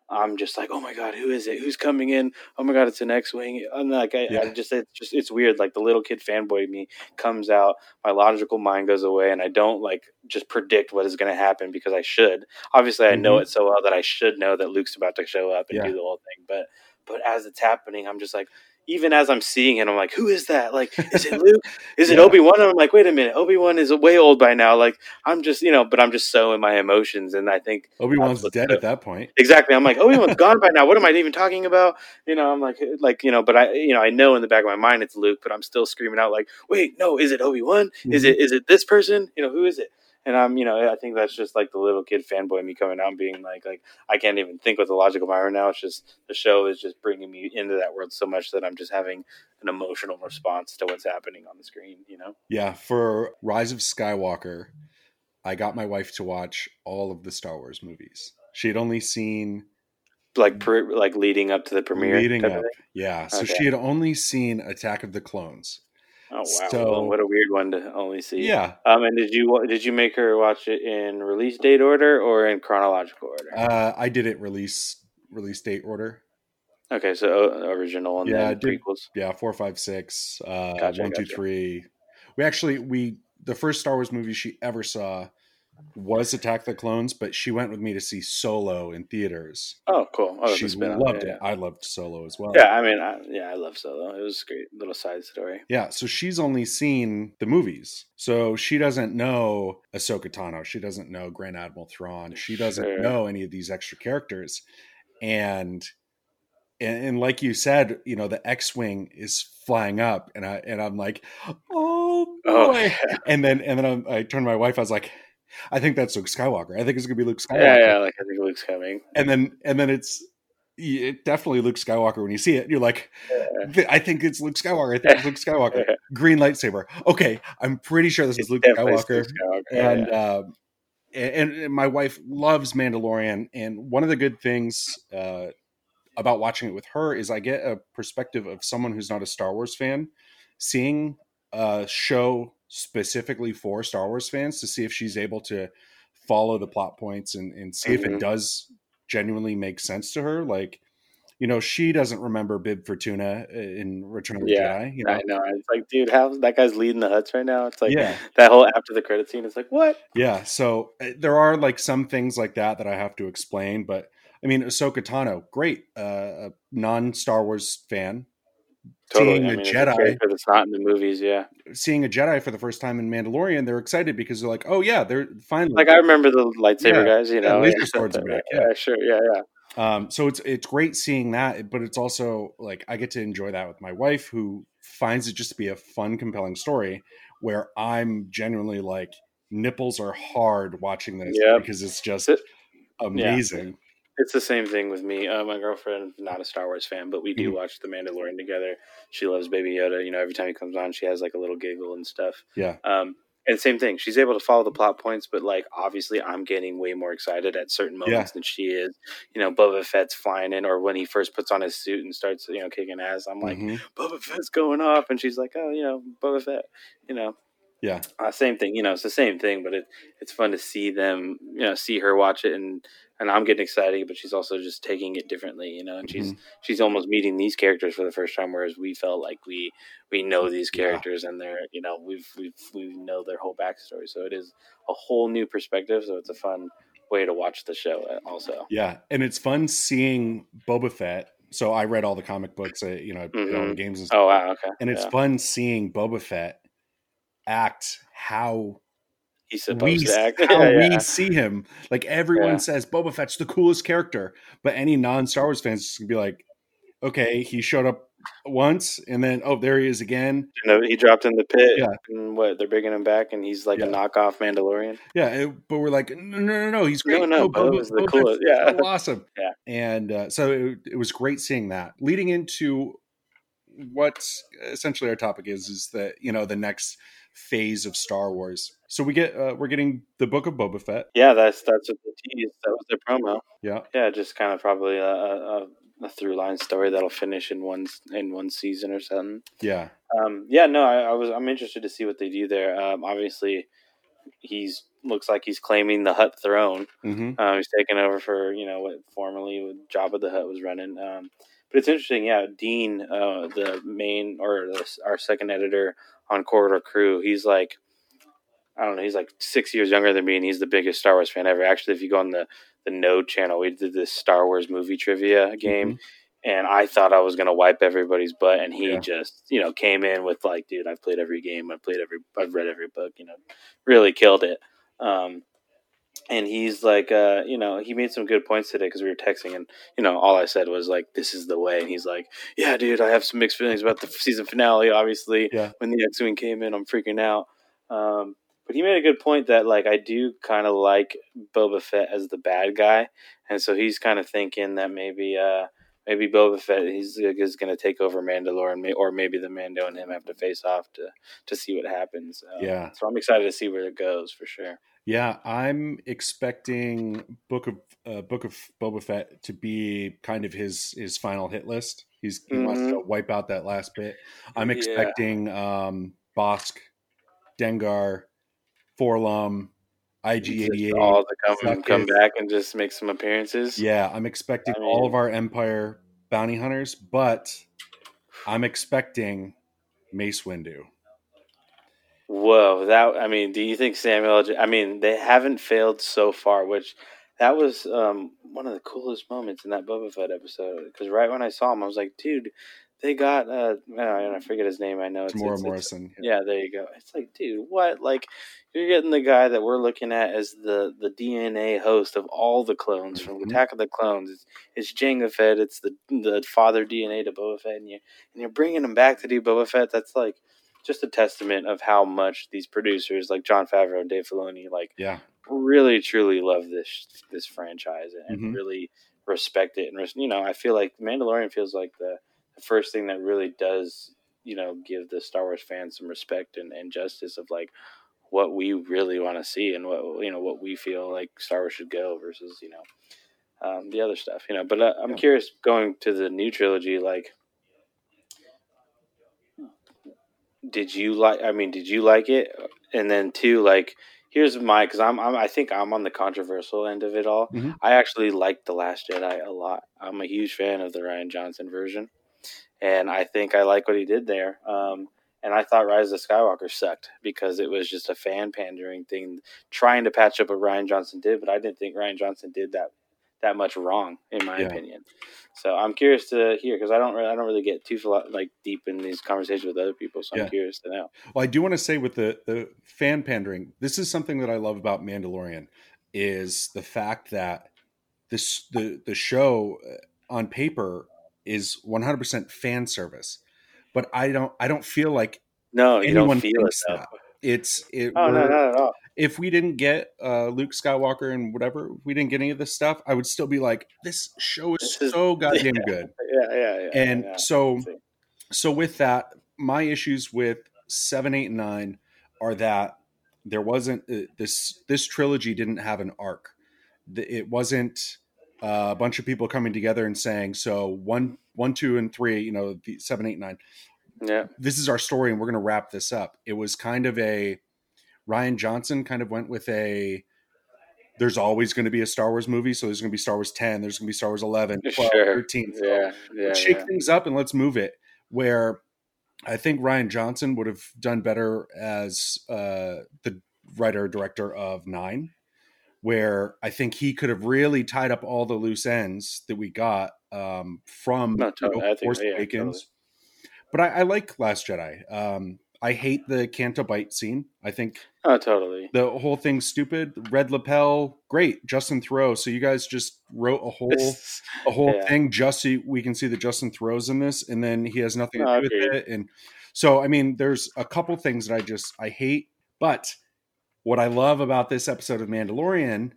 I'm just like, oh my god, who is it? Who's coming in? Oh my god, it's an X-wing. I'm like, I, Yeah. I just, it's just, it's weird. Like the little kid fanboy in me comes out, my logical mind goes away, and I don't like just predict what is going to happen because I should. Obviously, I know Mhm. it so well that I should know that Luke's about to show up and Yeah. do the whole thing. But, but as it's happening, I'm just like, even as I'm seeing it, I'm like, who is that? Like, is it Luke? Is it Yeah. Obi-Wan? And I'm like, wait a minute, Obi-Wan is way old by now. Like, I'm just, you know, but I'm just so in my emotions, and I think that's Obi-Wan's what's dead so- at that point. Exactly. I'm like, Obi-Wan's gone by now. What am I even talking about? You know, I'm like, like, you know, but I, you know, I know in the back of my mind it's Luke, but I'm still screaming out like, wait, no, is it Obi-Wan? Is Mhm. it, is it this person? You know, who is it? And I'm, you know, I think that's just like the little kid fanboy me coming out and being like, like, I can't even think with a logical mind right now. It's just, the show is just bringing me into that world so much that I'm just having an emotional response to what's happening on the screen, you know? Yeah, for Rise of Skywalker, I got my wife to watch all of the Star Wars movies. She had only seen Like, pre- like leading up to the premiere leading type up. of thing. Yeah, so Okay. she had only seen Attack of the Clones. Oh wow! So- Well, what a weird one to only see. Yeah, Um, and did you did you make her watch it in release date order or in chronological order? uh, I did it release release date order. Okay, so uh, original and Yeah, I then did- prequels. Yeah, four, five, six, uh, Gotcha, one, two, gotcha. three. We actually we the first Star Wars movie she ever saw was Attack the Clones, but she went with me to see Solo in theaters. Oh, cool. Oh, she the spin-off. loved yeah, it. I loved Solo as well. Yeah, yeah I mean, I, yeah, I love Solo. It was a great little side story. Yeah, so she's only seen the movies. So she doesn't know Ahsoka Tano. She doesn't know Grand Admiral Thrawn. She doesn't Sure. know any of these extra characters. And, and and like you said, you know, the X-wing is flying up, and I and I'm like, oh boy. Oh, yeah. And then and then I'm, I turned to my wife. I was like, I think that's Luke Skywalker. I think it's gonna be Luke Skywalker. yeah, yeah. Like I think Luke's coming. And then and then it's it definitely Luke Skywalker when you see it. You're like, I think it's Luke Skywalker. I think it's Luke Skywalker. Yeah. Green lightsaber. Okay, I'm pretty sure this is It's Luke definitely Skywalker. Luke Skywalker. Yeah, And, yeah. uh, and and my wife loves Mandalorian. And one of the good things uh, about watching it with her is I get a perspective of someone who's not a Star Wars fan, seeing a show specifically for Star Wars fans to see if she's able to follow the plot points and, and see if Mhm. it does genuinely make sense to her. Like, you know, she doesn't remember Bib Fortuna in Return of the Yeah, Jedi. You know, I know. It's like, dude, how that guy's leading the Huts right now? It's like yeah, that whole after the credit scene. It's like, what? yeah. So uh, there are like some things like that that I have to explain. But I mean, Ahsoka Tano, great, uh, a non-Star Wars fan, Totally. seeing I a mean, it's a Jedi, character that's not in the movies. Yeah. seeing a Jedi for the first time in Mandalorian, they're excited because they're like, oh yeah, they're finally Like I remember the lightsaber Yeah, guys, you yeah, know, laser and stuff swords are like back, that. yeah. Yeah, sure, yeah, yeah. Um, so it's it's great seeing that, but it's also like I get to enjoy that with my wife, who finds it just to be a fun, compelling story. Where I'm genuinely like, nipples are hard watching this Yep. because it's just It- amazing. It's the same thing with me. Uh, my girlfriend, not a Star Wars fan, but we do Mhm. watch The Mandalorian together. She loves Baby Yoda. You know, every time he comes on, she has like a little giggle and stuff. Yeah, Um, and same thing. She's able to follow the plot points, but like obviously, I'm getting way more excited at certain moments than she is. You know, Boba Fett's flying in, or when he first puts on his suit and starts, you know, kicking ass. I'm like, Mhm. Boba Fett's going off, and she's like, oh, you know, Boba Fett. You know, yeah, uh, same thing. You know, it's the same thing, but it it's fun to see them. You know, see her watch it, and and I'm getting excited, but she's also just taking it differently. You know, and she's Mhm. she's almost meeting these characters for the first time, whereas we felt like we we know these Yeah. characters and they're, you know, we've we've we know their whole backstory. So it is a whole new perspective. So it's a fun way to watch the show. uh, Also, yeah. And it's fun seeing Boba Fett. So I read all the comic books, uh, you know, I played all the Mhm. games and stuff. Oh wow, okay, And it's yeah. fun seeing Boba Fett act how He's we supposed to act. how yeah, we yeah. see him. Like everyone Yeah. says Boba Fett's the coolest character, but any non-Star Wars fans is gonna be like, okay, he showed up once and then oh, there he is again. You know, he dropped in the pit, Yeah. and what they're bringing him back, and he's like Yeah. a knockoff Mandalorian. Yeah, it- but we're like, no, no, no, no, he's great. No, no, Bo Boba, is the Boba coolest. Fett's Yeah. so awesome. Yeah. And uh, so it, it was great seeing that. Leading into what essentially our topic is, is that, you know, the next phase of Star Wars. So we get, uh, we're getting the Book of Boba Fett. Yeah, that's that's what the tease. That was their promo. Yeah. Yeah, just kind of probably a, a, a through line story that'll finish in one in one season or something. Yeah. Um, yeah, no, I, I was I'm interested to see what they do there. Um, obviously, he's looks like he's claiming the Hutt throne. Mm-hmm. Um, he's taking over for you know what formerly Jabba the Hutt was running. Um, but it's interesting, yeah. Dean, uh, the main or the, our second editor on Corridor Crew, he's like, I don't know, he's like six years younger than me, and he's the biggest Star Wars fan ever. Actually, if you go on the the Node channel, we did this Star Wars movie trivia game. Mm-hmm. And I thought I was going to wipe everybody's butt. And he yeah. just, you know, came in with like, dude, I've played every game. I've played every, I've read every book, you know, really killed it. Um, and he's like, uh, you know, he made some good points today because we were texting and, you know, all I said was like, this is the way. And he's like, yeah, dude, I have some mixed feelings about the season finale. Obviously, yeah. when the X-Wing came in, I'm freaking out. Um, But he made a good point that, like, I do kind of like Boba Fett as the bad guy. And so he's kind of thinking that maybe uh, maybe Boba Fett he's, is going to take over Mandalore, or maybe the Mando and him have to face off to, to see what happens. Um, yeah. So I'm excited to see where it goes, for sure. Yeah, I'm expecting Book of uh, Book of Boba Fett to be kind of his his final hit list. He's he mm-hmm. wants to wipe out that last bit. I'm expecting yeah. um, Bossk, Dengar, Forlum, I G eighty-eight, all to come, come back and just make some appearances. Yeah, I'm expecting I mean, all of our Empire bounty hunters, but I'm expecting Mace Windu. Whoa, that I mean, do you think Samuel? I mean, they haven't failed so far, which that was um, one of the coolest moments in that Boba Fett episode. Because right when I saw him, I was like, dude. They got, uh, I forget his name. I know it's Tamora it's, Morrison. It's, yeah, there you go. It's like, dude, what? Like, you're getting the guy that we're looking at as the, the D N A host of all the clones from mm-hmm. Attack of the Clones. It's, it's Jango Fett. It's the the father D N A to Boba Fett, and you and you're bringing him back to do Boba Fett. That's like just a testament of how much these producers like Jon Favreau and Dave Filoni, like, yeah, really truly love this this franchise and mm-hmm. really respect it. And you know, I feel like Mandalorian feels like the the first thing that really does, you know, give the Star Wars fans some respect and, and justice of like what we really want to see and what, you know, what we feel like Star Wars should go versus, you know, um, the other stuff, you know, but uh, I'm yeah. curious going to the new trilogy, like, did you like, I mean, did you like it? And then two, like, here's my, cause I'm, I'm, I think I'm on the controversial end of it all. Mm-hmm. I actually like The Last Jedi a lot. I'm a huge fan of the Rian Johnson version. And I think I like what he did there. Um, and I thought Rise of Skywalker sucked because it was just a fan pandering thing, trying to patch up what Rian Johnson did. But I didn't think Rian Johnson did that that much wrong, in my yeah. opinion. So I'm curious to hear because I don't I don't really get too like deep in these conversations with other people. So I'm yeah. curious to know. Well, I do want to say with the the fan pandering, this is something that I love about Mandalorian is the fact that this the the show on paper is one hundred percent fan service, but I don't I don't feel like no you anyone don't feel thinks it that. It's it. Oh no, not at all. If we didn't get uh, Luke Skywalker and whatever, if we didn't get any of this stuff, I would still be like, this show is this so is, goddamn yeah, good. Yeah, yeah, yeah. And yeah, so, so with that, my issues with seven, eight, and nine are that there wasn't uh, this. This trilogy didn't have an arc. It wasn't uh, a bunch of people coming together and saying, so one, one, two, and three. You know, the seven, eight, nine. Yeah, this is our story, and we're going to wrap this up. It was kind of a Rian Johnson kind of went with a. There's always going to be a Star Wars movie, so there's going to be Star Wars ten, there's going to be Star Wars eleven, twelve, sure. thirteen. So yeah, yeah, let's shake yeah. things up and let's move it. Where I think Rian Johnson would have done better as uh, the writer director of Nine, where I think he could have really tied up all the loose ends that we got um, from no, totally. you know, I think, Force yeah, Awakens. totally. But I, I like Last Jedi. Um, I hate the Canto Bight scene. I think oh, totally. The whole thing's stupid. Red lapel, great. Justin Theroux. So you guys just wrote a whole a whole yeah. thing just so we can see that Justin Theroux's in this, and then he has nothing to oh, do with it. And so, I mean, there's a couple things that I just I hate. But what I love about this episode of Mandalorian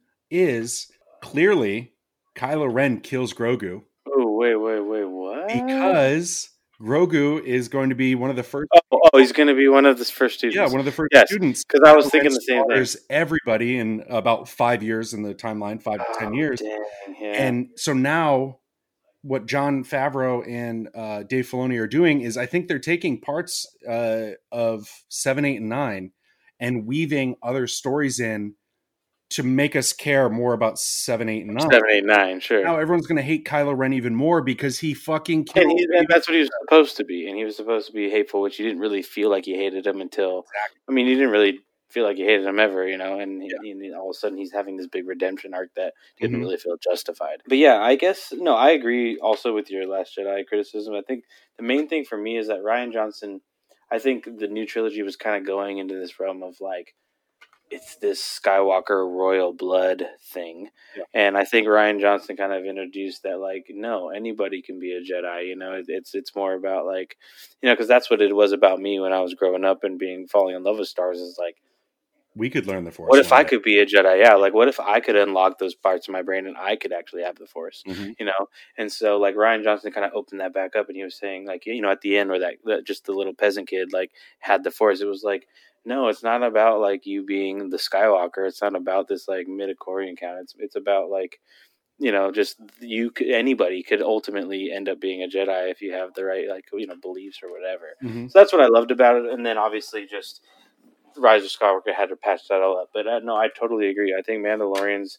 is clearly Kylo Ren kills Grogu. Oh, wait, wait, wait, what? Because Grogu is going to be one of the first. Oh, oh he's going to be one of the first students. Yeah, one of the first yes, students. Because I was thinking the same thing. There's everybody in about five years in the timeline, five oh, to ten years. Dang, yeah. And so now what Jon Favreau and uh, Dave Filoni are doing is I think they're taking parts uh, of seven, eight, and nine and weaving other stories in to make us care more about seven, eight, and nine. Seven, eight, nine, sure. Now everyone's going to hate Kylo Ren even more because he fucking killed. And, he, and that's what he was supposed to be. And he was supposed to be hateful, which you didn't really feel like you hated him until. Exactly. I mean, you didn't really feel like you hated him ever, you know. And, yeah. and all of a sudden, he's having this big redemption arc that didn't mm-hmm. really feel justified. But yeah, I guess no, I agree. Also with your Last Jedi criticism, I think the main thing for me is that Rian Johnson. I think the new trilogy was kind of going into this realm of like. It's this Skywalker royal blood thing. Yeah. And I think Rian Johnson kind of introduced that, like, no, anybody can be a Jedi, you know, it's, it's more about like, you know, cause that's what it was about me when I was growing up and being falling in love with Star Wars is like, we could learn the Force. What if I could be a Jedi? Yeah. Like, what if I could unlock those parts of my brain and I could actually have the Force, mm-hmm. you know? And so like Rian Johnson kind of opened that back up and he was saying like, you know, at the end where that, that just the little peasant kid, like had the Force, it was like, no, it's not about like you being the Skywalker. It's not about this like midichlorian count. It's it's about like, you know, just you could, anybody could ultimately end up being a Jedi if you have the right like you know beliefs or whatever. Mm-hmm. So that's what I loved about it. And then obviously just Rise of Skywalker had to patch that all up. But uh, no, I totally agree. I think Mandalorian's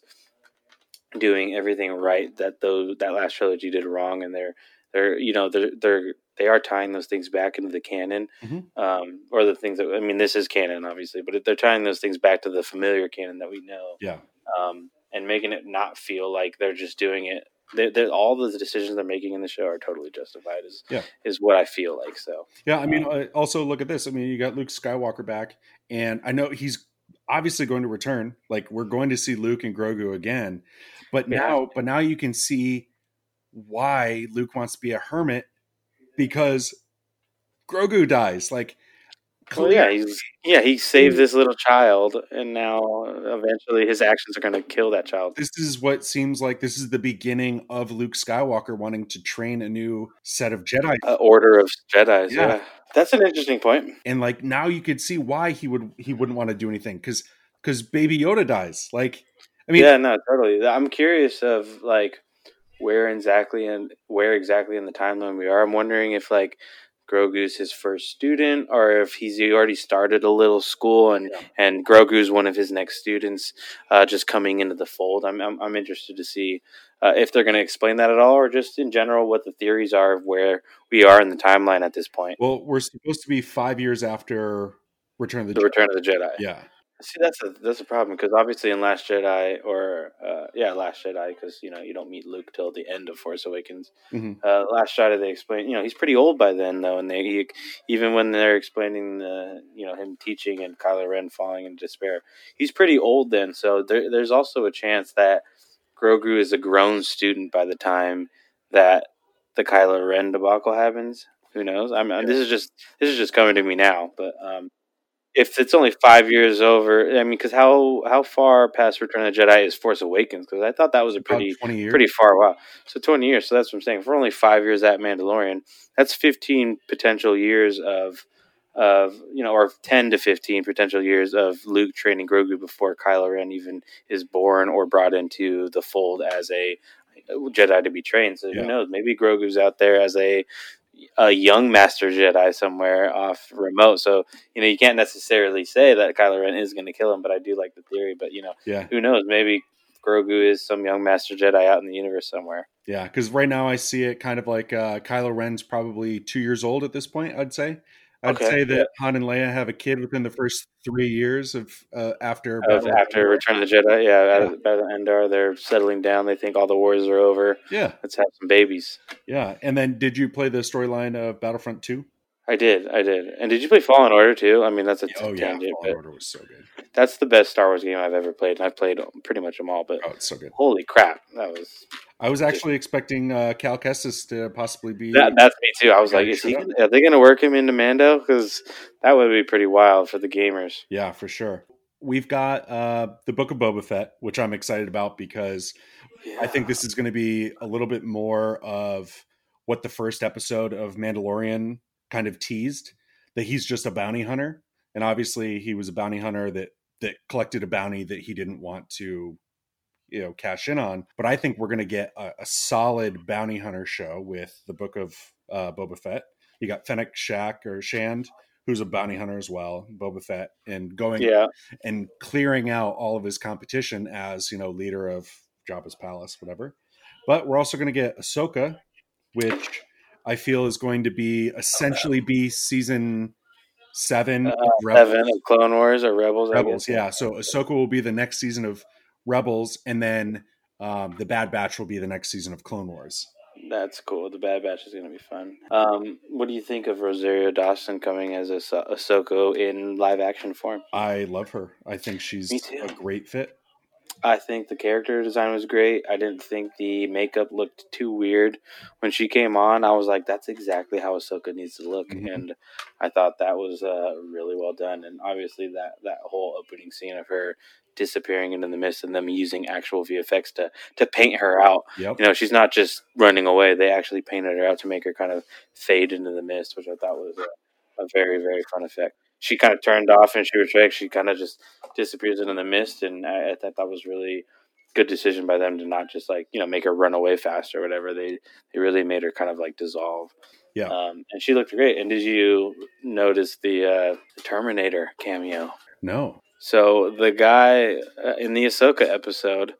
doing everything right that those that last trilogy did wrong, and they're they're you know they're they're they are tying those things back into the canon, mm-hmm. um, or the things that I mean, this is canon, obviously, but they're tying those things back to the familiar canon that we know, yeah, um, and making it not feel like they're just doing it. They're, they're, all the decisions they're making in the show are totally justified. Is yeah. is what I feel like. So yeah, I mean, um, uh, also look at this. I mean, you got Luke Skywalker back, and I know he's obviously going to return. Like we're going to see Luke and Grogu again, but yeah. now, but now you can see why Luke wants to be a hermit. Because Grogu dies, like, well, yeah, he's yeah, he saved this little child, and now eventually his actions are going to kill that child. This is what seems like this is the beginning of Luke Skywalker wanting to train a new set of Jedi, uh, order of Jedis. Yeah. yeah, that's an interesting point. And like now you could see why he would he wouldn't want to do anything because because Baby Yoda dies. Like, I mean, yeah, no, totally. I'm curious of like. Where exactly and where exactly in the timeline we are. I'm wondering if like Grogu's his first student, or if he's he already started a little school and, yeah. and Grogu's one of his next students, uh, just coming into the fold. I'm I'm, I'm interested to see uh, if they're going to explain that at all, or just in general what the theories are of where we are in the timeline at this point. Well, we're supposed to be five years after Return of the, the Jedi. Return of the Jedi. Yeah. See, that's a that's a problem because obviously in Last Jedi or uh, yeah, Last Jedi because you know you don't meet Luke till the end of Force Awakens. Mm-hmm. Uh, Last Jedi they explain you know he's pretty old by then though, and they he, even when they're explaining the you know him teaching and Kylo Ren falling in despair, he's pretty old then. So there, there's also a chance that Grogu is a grown student by the time that the Kylo Ren debacle happens. Who knows? I mean, yeah. this is just this is just coming to me now, but. Um, If it's only five years over, I mean, because how how far past Return of the Jedi is Force Awakens? Because I thought that was a pretty pretty far while. So twenty years. So that's what I'm saying. If we're only five years at Mandalorian, that's fifteen potential years of of you know, or ten to fifteen potential years of Luke training Grogu before Kylo Ren even is born or brought into the fold as a Jedi to be trained. So yeah. who knows? Maybe Grogu's out there as a a young Master Jedi somewhere off remote. So, you know, you can't necessarily say that Kylo Ren is going to kill him, but I do like the theory. But, you know, yeah. who knows? Maybe Grogu is some young Master Jedi out in the universe somewhere. Yeah, because right now I see it kind of like uh, Kylo Ren's probably two years old at this point, I'd say. I'd okay, say that yeah. Han and Leia have a kid within the first three years of uh, after of, after Return of the Jedi. Yeah, yeah. At Battle of Endor, they're settling down. They think all the wars are over. Yeah, let's have some babies. Yeah, and then did you play the storyline of Battlefront two? I did, I did. And did you play Fallen Order too? I mean, that's a yeah, oh tangent. Yeah, Fallen Order was so good. That's the best Star Wars game I've ever played, and I've played pretty much them all. But oh, it's so good! Holy crap, that was. I was actually just, expecting uh, Cal Kestis to possibly be. That, that's me too. I was like, is he? Gonna, are they going to work him into Mando? Because that would be pretty wild for the gamers. Yeah, for sure. We've got uh, the Book of Boba Fett, which I'm excited about because yeah. I think this is going to be a little bit more of what the first episode of Mandalorian kind of teased. That he's just a bounty hunter, and obviously he was a bounty hunter that that collected a bounty that he didn't want to, you know, cash in on. But I think we're going to get a, a solid bounty hunter show with the Book of uh, Boba Fett. You got Fennec Shand or Shand, who's a bounty hunter as well, Boba Fett, and going Yeah. and clearing out all of his competition as, you know, leader of Jabba's palace, whatever. But we're also going to get Ahsoka, which I feel is going to be essentially be season seven Uh, of Rebels. seven of Clone Wars or Rebels. Rebels, I guess. yeah. So Ahsoka will be the next season of Rebels, and then um, the Bad Batch will be the next season of Clone Wars. That's cool. The Bad Batch is going to be fun. Um, what do you think of Rosario Dawson coming as a Ahsoka in live action form? I love her. I think she's a great fit. I think the character design was great. I didn't think the makeup looked too weird. When she came on, I was like, that's exactly how Ahsoka needs to look. Mm-hmm. And I thought that was uh, really well done. And obviously that, that whole opening scene of her disappearing into the mist and them using actual V F X to, to paint her out. Yep. You know, she's not just running away. They actually painted her out to make her kind of fade into the mist, which I thought was a, a very, very fun effect. She kind of turned off and she retracts. She kind of just disappears into the mist, and I, I thought that was really good decision by them to not just like you know make her run away fast or whatever. They they really made her kind of like dissolve. Yeah, um, and she looked great. And did you notice the, uh, the Terminator cameo? No. So the guy uh, in the Ahsoka episode,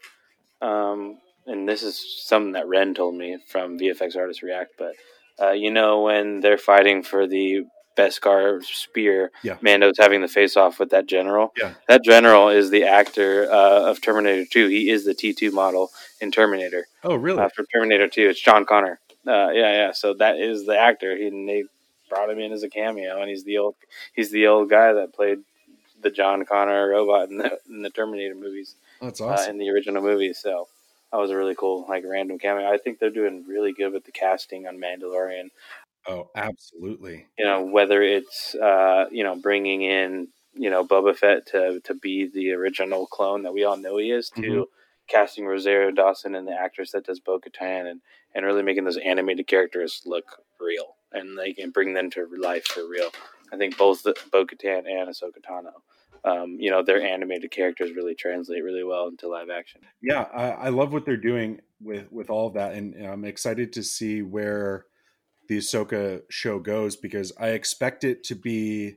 um, and this is something that Ren told me from V F X Artists React, but uh, you know when they're fighting for the Beskar spear, yeah. Mando's having the face off with that general. Yeah. That general is the actor uh, of Terminator two. He is the T two model in Terminator. Oh, really? Uh, for Terminator two, it's John Connor. Uh, yeah, yeah. So that is the actor. He, and they brought him in as a cameo, and he's the old he's the old guy that played the John Connor robot in the in the Terminator movies. That's awesome. Uh, in the original movies. So that was a really cool, like, random cameo. I think they're doing really good with the casting on Mandalorian. Oh, absolutely. You know, whether it's, uh, you know, bringing in, you know, Boba Fett to, to be the original clone that we all know he is, to mm-hmm. casting Rosario Dawson and the actress that does Bo-Katan and, and really making those animated characters look real and they can bring them to life for real. I think both the Bo-Katan and Ahsoka Tano, um, you know, their animated characters really translate really well into live action. Yeah, I, I love what they're doing with, with all of that. And I'm excited to see where the Ahsoka show goes, because I expect it to be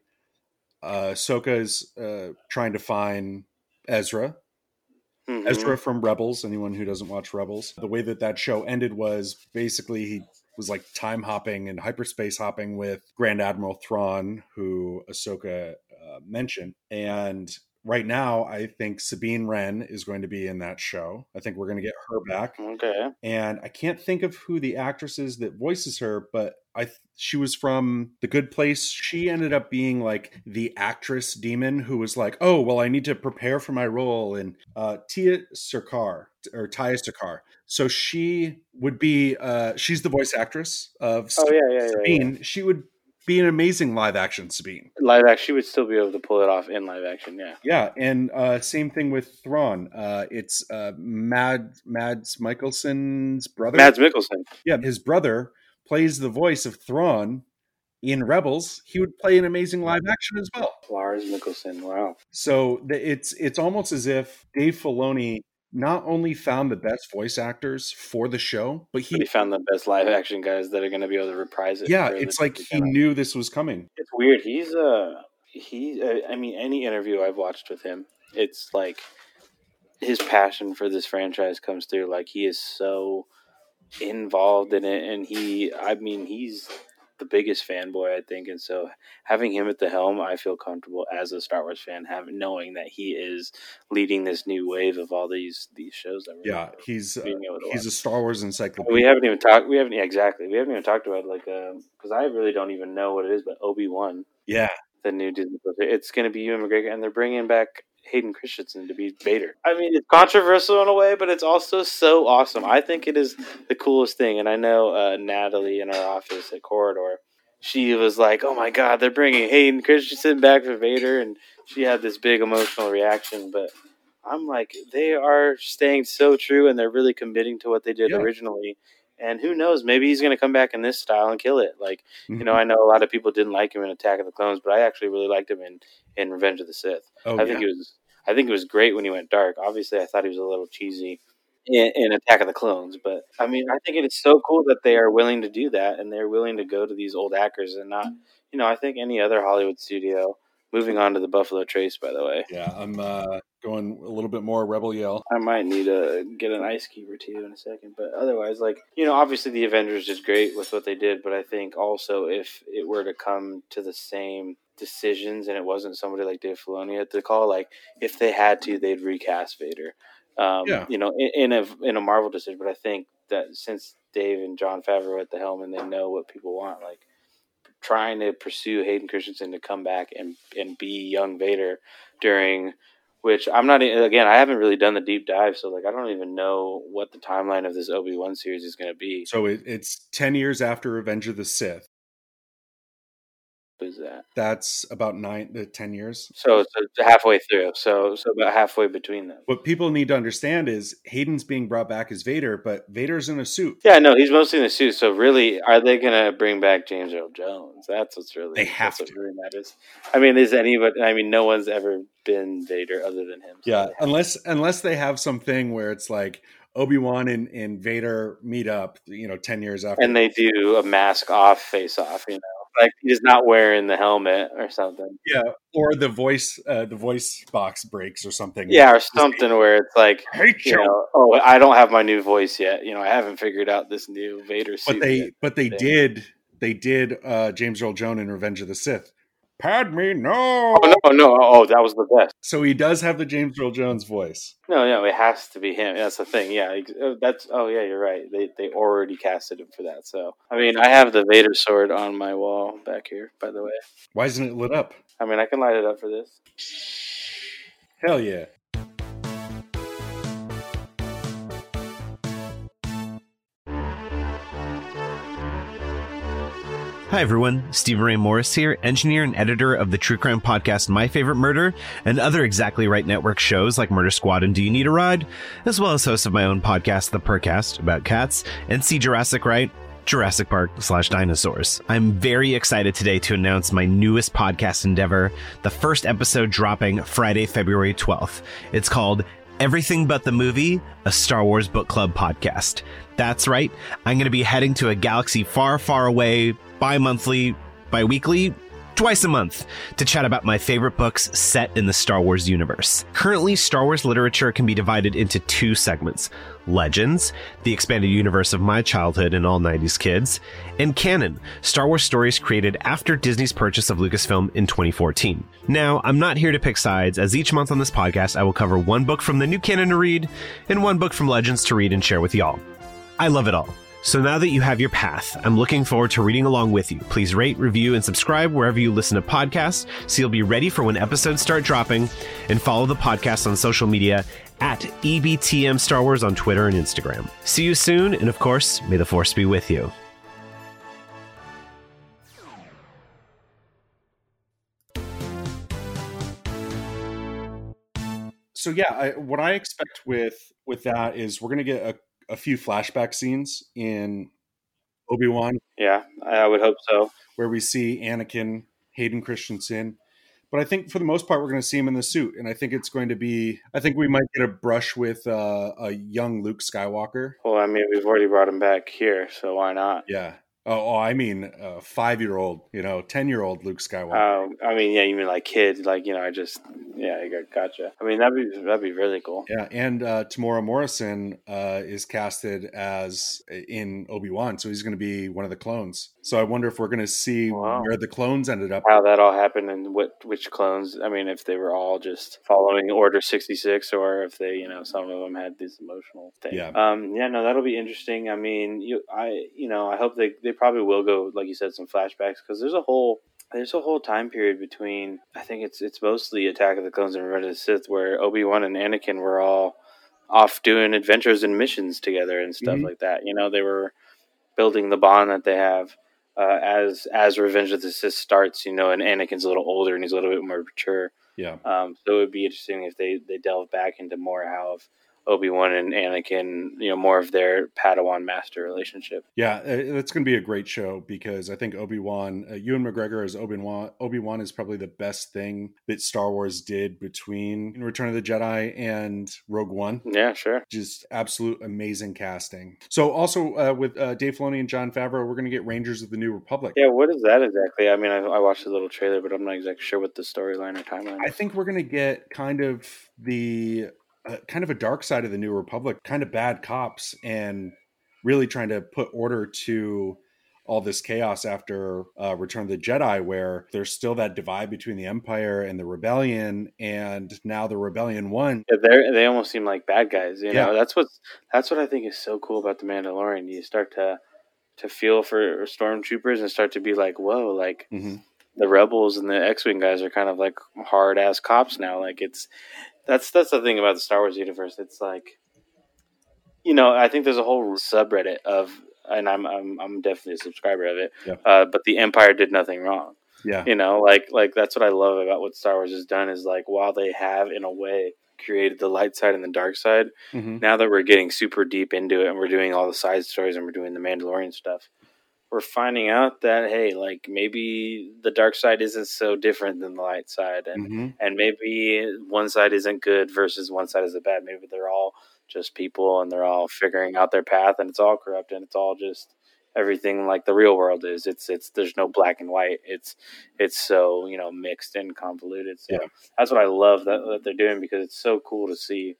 uh, Ahsoka's uh, trying to find Ezra. Mm-hmm. Ezra from Rebels, anyone who doesn't watch Rebels. The way that that show ended was basically he was like time hopping and hyperspace hopping with Grand Admiral Thrawn, who Ahsoka uh, mentioned. And right now, I think Sabine Wren is going to be in that show. I think we're going to get her back. Okay. And I can't think of who the actress is that voices her, but I she was from The Good Place. She ended up being like the actress demon who was like, oh, well, I need to prepare for my role. And uh, Tia Sircar, or Tia Sircar. So she would be, uh, she's the voice actress of oh, yeah, yeah, Sabine. Yeah, yeah. She would be an amazing live action Sabine. Live action, she would still be able to pull it off in live action, yeah. Yeah, and uh, same thing with Thrawn. Uh, it's uh, Mad Mads Mikkelsen's brother. Mads Mikkelsen. Yeah, his brother plays the voice of Thrawn in Rebels. He would play an amazing live action as well. Lars Mikkelsen, wow. So the, it's it's almost as if Dave Filoni not only found the best voice actors for the show, but he, but he found the best live action guys that are going to be able to reprise it. Yeah, it's like he knew this was coming. It's weird. He's uh he. Uh, I mean, any interview I've watched with him, it's like his passion for this franchise comes through. Like he is so involved in it, and he. I mean, he's the biggest fanboy, I think, and so having him at the helm, I feel comfortable as a Star Wars fan, having knowing that he is leading this new wave of all these these shows. That we're yeah, he's uh, he's watch. a Star Wars encyclopedia. We haven't even talked. We haven't yeah, exactly. We haven't even talked about like because um, I really don't even know what it is, but Obi-Wan. Yeah, the new Disney. It's going to be Ewan McGregor, and they're bringing back Hayden Christensen to be Vader. I mean, it's controversial in a way, but it's also so awesome. I think it is the coolest thing. And I know uh, Natalie in our office at Corridor, she was like, oh my God, they're bringing Hayden Christensen back for Vader. And she had this big emotional reaction. But I'm like, they are staying so true, and they're really committing to what they did yeah. originally. And who knows, maybe he's going to come back in this style and kill it. Like, mm-hmm. you know, I know a lot of people didn't like him in Attack of the Clones, but I actually really liked him in, in Revenge of the Sith. Oh, I think yeah. it was I think it was great when he went dark. Obviously, I thought he was a little cheesy in, in Attack of the Clones. But, I mean, I think it is so cool that they are willing to do that, and they're willing to go to these old actors and not, you know, I think any other Hollywood studio. Moving on to the Buffalo Trace, by the way. Yeah, I'm uh, going a little bit more Rebel Yell. I might need to get an ice cube or two in a second, but otherwise, like, you know, obviously the Avengers did great with what they did, but I think also if it were to come to the same decisions and it wasn't somebody like Dave Filoni at the call, like, if they had to, they'd recast Vader. Um, Yeah. You know, in, in a in a Marvel decision, but I think that since Dave and Jon Favreau are at the helm and they know what people want, like, trying to pursue Hayden Christensen to come back and, and be young Vader during, which I'm not, again, I haven't really done the deep dive, so like I don't even know what the timeline of this Obi-Wan series is going to be. So it, it's ten years after Revenge of the Sith. What is that? That's about nine to ten years. So it's halfway through. So so about halfway between them. What people need to understand is Hayden's being brought back as Vader, but Vader's in a suit. Yeah, no, he's mostly in a suit. So really, are they going to bring back James Earl Jones? That's what's really they have that's to. What really matters. I mean, is anybody? I mean, no one's ever been Vader other than him. So yeah, unless unless they have something where it's like Obi-Wan and, and Vader meet up, you know, ten years after, and they do a mask off, face off, you know. Like he's not wearing the helmet or something. Yeah, or the voice, uh, the voice box breaks or something. Yeah, or something where it's like, I hate you you. know, oh, I don't have my new voice yet. You know, I haven't figured out this new Vader suit. But they, yet. but they thing. did, they did uh, James Earl Jones in Revenge of the Sith. Padme, no. Oh no, no, oh, that was the best. So he does have the James Earl Jones voice. No, no, it has to be him. That's the thing. Yeah, that's. Oh, yeah, you're right. They they already casted him for that. So I mean, I have the Vader sword on my wall back here. By the way, why isn't it lit up? I mean, I can light it up for this. Hell yeah. Hi everyone, Stephen Ray Morris here, engineer and editor of the true crime podcast My Favorite Murder and other Exactly Right Network shows like Murder Squad and Do You Need a Ride, as well as host of my own podcast, The Purrcast, about cats, and See Jurassic Right, Jurassic Park slash dinosaurs. I'm very excited today to announce my newest podcast endeavor, the first episode dropping Friday, February twelfth. It's called Everything But the Movie, a Star Wars Book Club podcast. That's right, I'm going to be heading to a galaxy far, far away, bi-monthly, bi-weekly, twice a month, to chat about my favorite books set in the Star Wars universe. Currently, Star Wars literature can be divided into two segments: Legends, the expanded universe of my childhood and all nineties kids, and Canon, Star Wars stories created after Disney's purchase of Lucasfilm in twenty fourteen. Now, I'm not here to pick sides, as each month on this podcast I will cover one book from the new canon to read, and one book from Legends to read and share with y'all. I love it all. So now that you have your path, I'm looking forward to reading along with you. Please rate, review, and subscribe wherever you listen to podcasts so you'll be ready for when episodes start dropping, and follow the podcast on social media at E B T M Star Wars on Twitter and Instagram. See you soon, and of course, may the Force be with you. So yeah, I, what I expect with with that is we're going to get a a few flashback scenes in Obi-Wan. Yeah, I would hope so. Where we see Anakin, Hayden Christensen. But I think for the most part, we're going to see him in the suit. And I think it's going to be, I think we might get a brush with uh, a young Luke Skywalker. Well, I mean, we've already brought him back here, so why not? Yeah. Oh, oh I mean, a five-year-old, you know, ten-year-old Luke Skywalker. Um, I mean, yeah, you mean like kids, like, you know, I just, yeah, I got, gotcha. I mean, that'd be that'd be really cool. Yeah, and uh, Tamora Morrison uh, is casted as in Obi-Wan, so he's going to be one of the clones. So I wonder if we're going to see wow. where the clones ended up. How that all happened and what which clones, I mean, if they were all just following Order sixty-six or if they, you know, some of them had this emotional thing. Yeah. Um, yeah, no, that'll be interesting. I mean, you, I, you know, I hope they, they probably will go, like you said, some flashbacks because there's a whole... There's a whole time period between, I think it's it's mostly Attack of the Clones and Revenge of the Sith, where Obi-Wan and Anakin were all off doing adventures and missions together and stuff mm-hmm. like that. You know, they were building the bond that they have uh, as as Revenge of the Sith starts, you know, and Anakin's a little older and he's a little bit more mature. Yeah. Um, so it would be interesting if they, they delve back into more how of Obi-Wan and Anakin, you know, more of their Padawan master relationship. Yeah, it's going to be a great show because I think Obi-Wan, uh, Ewan McGregor as Obi-Wan, Obi-Wan is probably the best thing that Star Wars did between Return of the Jedi and Rogue One. Yeah, sure. Just absolute amazing casting. So also uh, with uh, Dave Filoni and Jon Favreau, we're going to get Rangers of the New Republic. Yeah, what is that exactly? I mean, I, I watched a little trailer, but I'm not exactly sure what the storyline or timeline is. I think we're going to get kind of the... Uh, kind of a dark side of the New Republic, kind of bad cops, and really trying to put order to all this chaos after uh, Return of the Jedi, where there's still that divide between the Empire and the Rebellion, and now the Rebellion won. Yeah, they they almost seem like bad guys, you know. Yeah. That's what that's what I think is so cool about the Mandalorian. You start to to feel for stormtroopers and start to be like, whoa, like mm-hmm. the rebels and the X-wing guys are kind of like hard ass cops now. Like it's. That's that's the thing about the Star Wars universe. It's like, you know, I think there's a whole subreddit of, and I'm I'm I'm definitely a subscriber of it. Yeah. Uh, but the Empire did nothing wrong. Yeah. You know, like like that's what I love about what Star Wars has done is like while they have in a way created the light side and the dark side, mm-hmm. now that we're getting super deep into it and we're doing all the side stories and we're doing the Mandalorian stuff, we're finding out that, hey, like maybe the dark side isn't so different than the light side. And, mm-hmm. and maybe one side isn't good versus one side is bad. Maybe they're all just people and they're all figuring out their path and it's all corrupt and it's all just everything like the real world is. It's, it's, there's no black and white. It's, it's so, you know, mixed and convoluted. So yeah. That's what I love that, that they're doing because it's so cool to see.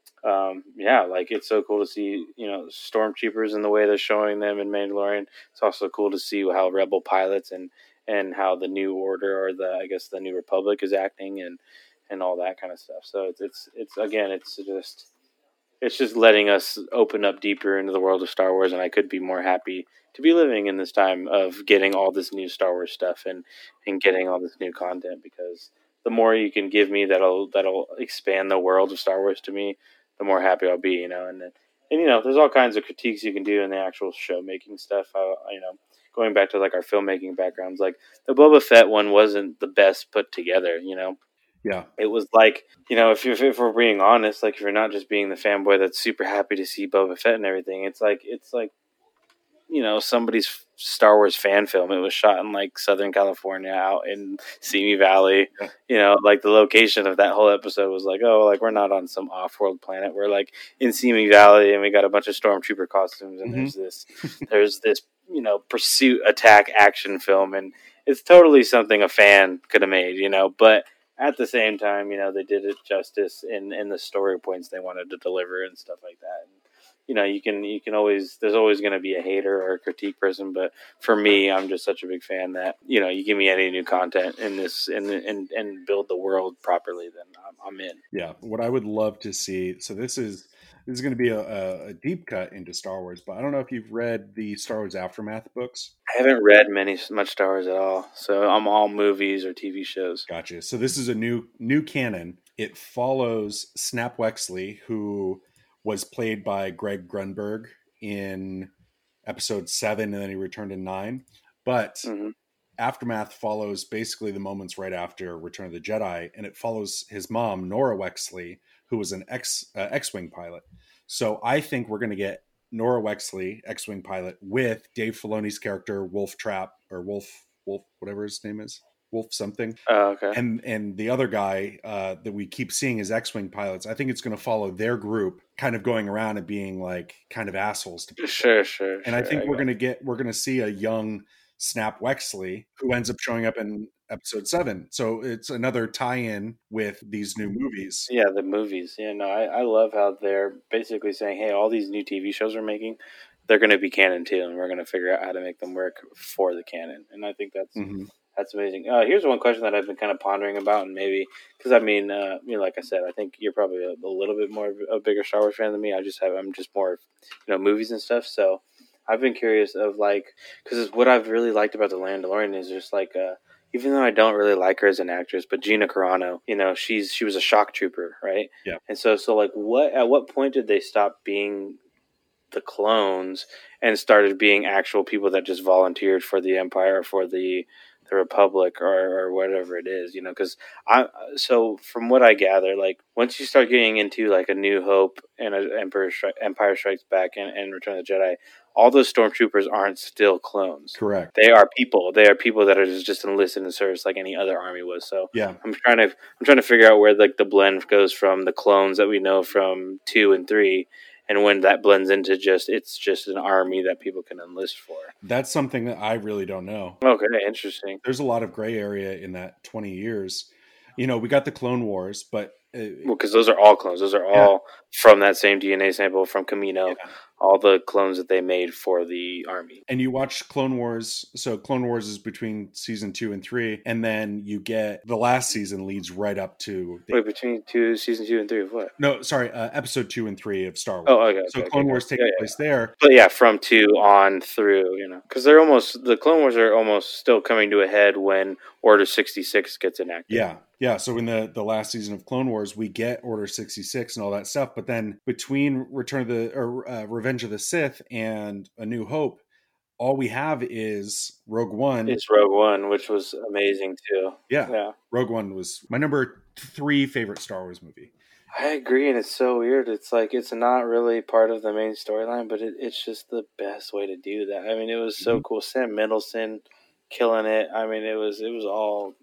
Um, yeah, like it's so cool to see, you know, stormtroopers and the way they're showing them in Mandalorian. It's also cool to see how Rebel pilots and, and how the New Order or the, I guess the New Republic is acting and, and all that kind of stuff. So it's, it's, it's again, it's just, it's just letting us open up deeper into the world of Star Wars. And I could be more happy to be living in this time of getting all this new Star Wars stuff and, and getting all this new content, because the more you can give me that'll, that'll expand the world of Star Wars to me, the more happy I'll be, you know, and, and, you know, there's all kinds of critiques you can do in the actual show making stuff. I, you know, going back to like our filmmaking backgrounds, like the Boba Fett one wasn't the best put together, you know? Yeah. It was like, you know, if, if, if we're being honest, like if you're not just being the fanboy that's super happy to see Boba Fett and everything, it's like, it's like, you know, somebody's Star Wars fan film. It was shot in like Southern California out in Simi Valley. Yeah. You know, like the location of that whole episode was like, oh, like we're not on some off-world planet. We're like in Simi Valley and we got a bunch of stormtrooper costumes and mm-hmm. there's this, there's this, you know, pursuit attack action film. And it's totally something a fan could have made, you know, but at the same time, you know, they did it justice in, in the story points they wanted to deliver and stuff like that. And, you know, you can you can always there's always going to be a hater or a critique person, but for me, I'm just such a big fan that, you know, you give me any new content in this and and and build the world properly, then I'm, I'm in. Yeah, what I would love to see. So this is this is going to be a, a deep cut into Star Wars, but I don't know if you've read the Star Wars Aftermath books. I haven't read many much Star Wars at all, so I'm all movies or T V shows. Gotcha. So this is a new new canon. It follows Snap Wexley, who was played by Greg Grunberg in episode seven, and then he returned in nine. But mm-hmm. Aftermath follows basically the moments right after Return of the Jedi, and it follows his mom, Nora Wexley, who was an X uh, X-Wing pilot. So I think we're going to get Nora Wexley, X-Wing pilot, with Dave Filoni's character, Wolf Trap, or Wolf, Wolf, whatever his name is. Wolf something. Oh, okay. And and the other guy uh, that we keep seeing as X-Wing pilots, I think it's going to follow their group, kind of going around and being like kind of assholes to people. Sure, sure. And sure, I think I we're going to get we're going to see a young Snap Wexley who ends up showing up in episode seven. So it's another tie-in with these new movies. Yeah, the movies. Yeah, no, I, I love how they're basically saying, hey, all these new T V shows we're making, they're going to be canon too, and we're going to figure out how to make them work for the canon. And I think that's. Mm-hmm. That's amazing. Uh, here's one question that I've been kind of pondering about, and maybe because I mean, uh, you know, like I said, I think you're probably a, a little bit more of a bigger Star Wars fan than me. I just have, I'm just more, you know, movies and stuff. So I've been curious of like, because what I've really liked about the Mandalorian is just like, uh, even though I don't really like her as an actress, but Gina Carano, you know, she's she was a shock trooper, right? Yeah. And so, so like, what at what point did they stop being the clones and started being actual people that just volunteered for the Empire, for the the Republic or, or whatever it is, you know, because I so from what I gather, like once you start getting into like a New Hope and a Emperor Stri- Empire Strikes Back and, and Return of the Jedi, all those stormtroopers aren't still clones. Correct. They are people. They are people that are just, just enlisted in service like any other army was. So yeah, I'm trying to I'm trying to figure out where like the blend goes from the clones that we know from two and three. And when that blends into just, it's just an army that people can enlist for. That's something that I really don't know. Okay, interesting. There's a lot of gray area in that twenty years. You know, we got the Clone Wars, but... Uh, well, because those are all clones. Those are all yeah. from that same D N A sample from Kamino. Yeah. All the clones that they made for the army. And you watch Clone Wars. So Clone Wars is between season two and three. And then you get the last season leads right up to... The, Wait, between two, season two and three of what? No, sorry. Uh, episode two and three of Star Wars. Oh, okay. So okay, Clone okay, Wars okay. takes yeah, yeah. place there. But yeah, from two on through, you know. Because they're almost... The Clone Wars are almost still coming to a head when Order sixty-six gets enacted. Yeah. Yeah, so in the, the last season of Clone Wars, we get Order sixty-six and all that stuff. But then between Return of the or uh, Revenge of the Sith and A New Hope, all we have is Rogue One. It's Rogue One, which was amazing too. Yeah, yeah. Rogue One was my number three favorite Star Wars movie. I agree, and it's so weird. It's like it's not really part of the main storyline, but it, it's just the best way to do that. I mean, it was so mm-hmm. cool. Sam Mendelsohn killing it. I mean, it was it was all.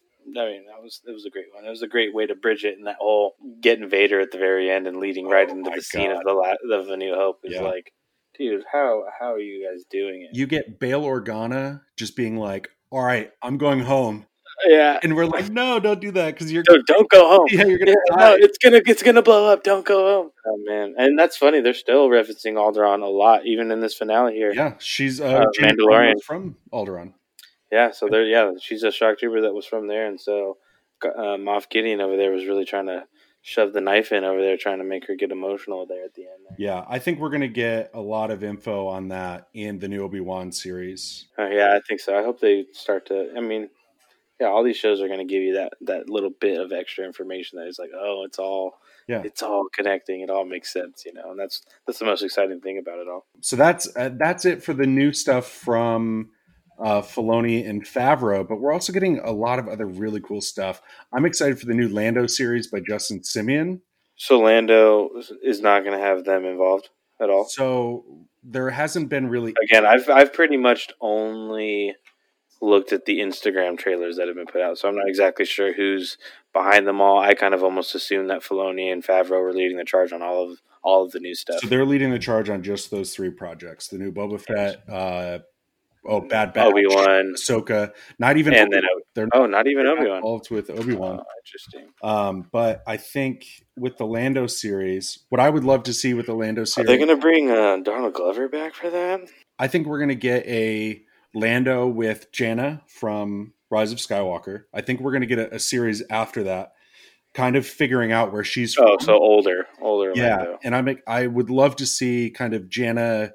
I mean, that was it was a great one. It was a great way to bridge it, and that whole getting Vader at the very end and leading right oh into the God. scene of the la- of A New Hope is yeah. like, dude, how how are you guys doing it? You get Bail Organa just being like, "All right, I'm going home." Yeah, and we're like, "No, don't do that because you're no, don't go home. Yeah, you're gonna yeah, die. No, it's gonna it's gonna blow up. Don't go home." Oh man, and that's funny. They're still referencing Alderaan a lot, even in this finale here. Yeah, she's uh, uh, Mandalorian from Alderaan. Yeah, so there, yeah, she's a shock trooper that was from there, and so uh, Moff Gideon over there was really trying to shove the knife in over there, trying to make her get emotional there at the end. There. Yeah, I think we're gonna get a lot of info on that in the new Obi-Wan series. Uh, yeah, I think so. I hope they start to. I mean, yeah, all these shows are gonna give you that that little bit of extra information that is like, oh, it's all. Yeah. It's all connecting. It all makes sense, you know, and that's that's the most exciting thing about it all. So that's uh, that's it for the new stuff from. Uh, Filoni and Favreau, but we're also getting a lot of other really cool stuff. I'm excited for the new Lando series by Justin Simeon. So Lando is not going to have them involved at all? So there hasn't been really... Again, I've I've pretty much only looked at the Instagram trailers that have been put out, so I'm not exactly sure who's behind them all. I kind of almost assumed that Filoni and Favreau were leading the charge on all of all of the new stuff. So they're leading the charge on just those three projects. The new Boba Fett... Uh, Oh, Bad Batch, Obi-Wan, Ahsoka, not even and then they're oh, not even they're Obi-Wan not involved with Obi-Wan. Oh, interesting. Um, but I think with the Lando series, what I would love to see with the Lando series, are they going to bring uh, Donald Glover back for that? I think we're going to get a Lando with Janna from Rise of Skywalker. I think we're going to get a, a series after that, kind of figuring out where she's oh, from. so older, older. Yeah, Lando. and I make I would love to see kind of Janna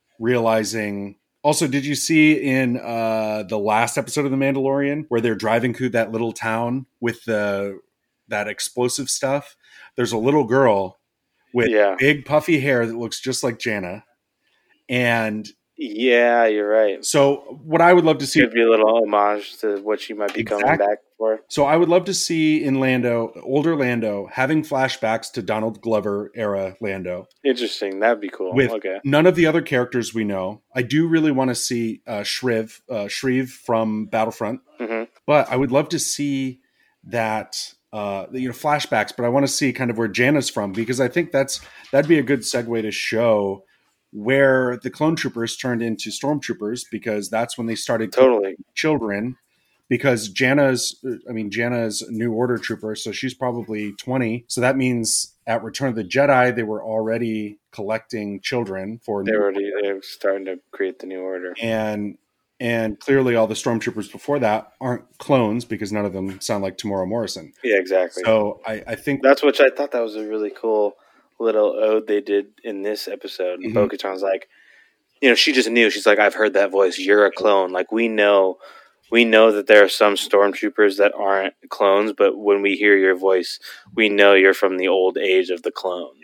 realizing. Also, did you see in uh, the last episode of The Mandalorian where they're driving through that little town with the that explosive stuff? There's a little girl with yeah. big puffy hair that looks just like Janna. And yeah, you're right. So what I would love to see could be a little homage to what she might be exactly. coming back for. So I would love to see in Lando, older Lando, having flashbacks to Donald Glover era Lando. Interesting. That'd be cool. With okay. none of the other characters we know. I do really want to see uh, Shriv, uh, Shriv from Battlefront. Mm-hmm. But I would love to see that, uh, you know, flashbacks. But I want to see kind of where Janna's from, because I think that's that'd be a good segue to show where the clone troopers turned into stormtroopers, because that's when they started totally children. Because Janna's, I mean, Janna's New Order trooper, so she's probably twenty. So that means at Return of the Jedi, they were already collecting children for. They were already they were starting to create the New Order, and and clearly all the stormtroopers before that aren't clones, because none of them sound like Tamora Morrison. Yeah, exactly. So I, I think that's what I thought that was a really cool little ode they did in this episode. Mm-hmm. Bo-Katan's like, you know, she just knew. She's like, I've heard that voice. You're a clone. Like, we know, we know that there are some stormtroopers that aren't clones, but when we hear your voice, we know you're from the old age of the clones. Yeah. You know, and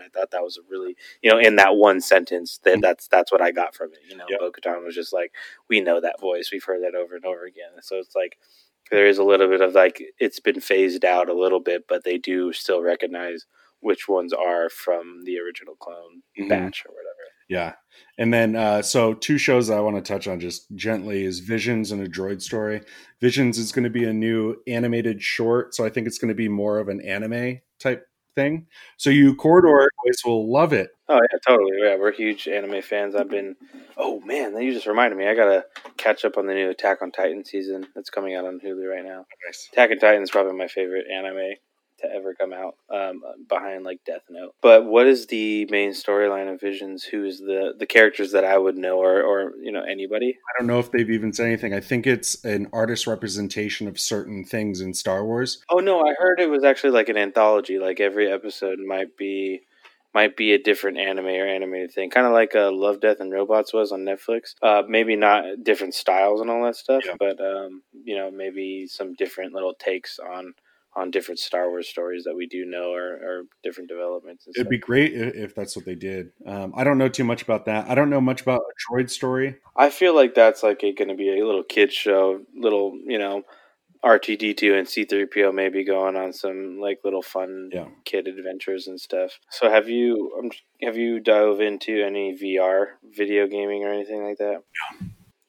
I thought that was a really, you know, in that one sentence, that that's that's what I got from it. You know, Yep. Bo-Katan was just like, we know that voice, we've heard that over and over again. So it's like there is a little bit of like it's been phased out a little bit, but they do still recognize which ones are from the original clone Mhm. batch or whatever. Yeah. And then, uh, so two shows that I want to touch on just gently is Visions and A Droid Story. Visions is going to be a new animated short. So I think it's going to be more of an anime type thing. So you Corridor boys will love it. Oh, yeah, totally. Yeah, we're huge anime fans. I've been, oh man, you just reminded me. I got to catch up on the new Attack on Titan season that's coming out on Hulu right now. Nice. Attack on Titan is probably my favorite anime to ever come out, um, behind like Death Note. But what is the main storyline of Visions? Who is the the characters that I would know, or or you know anybody? I don't know if they've even said anything. I think it's an artist representation of certain things in Star Wars. Oh no, I heard it was actually like an anthology. Like every episode might be might be a different anime or animated thing, kind of like uh, Love, Death, and Robots was on Netflix. Uh, maybe not different styles and all that stuff, Yeah. but um, you know, maybe some different little takes on on different Star Wars stories that we do know, or, or different developments. And It'd stuff. be great i- if that's what they did. Um, I don't know too much about that. I don't know much about A Droid Story. I feel like that's like going to be a little kids show, little you know, R two D two and C three P O maybe going on some like little fun Yeah. kid adventures and stuff. So have you um, have you dove into any V R video gaming or anything like that? Yeah.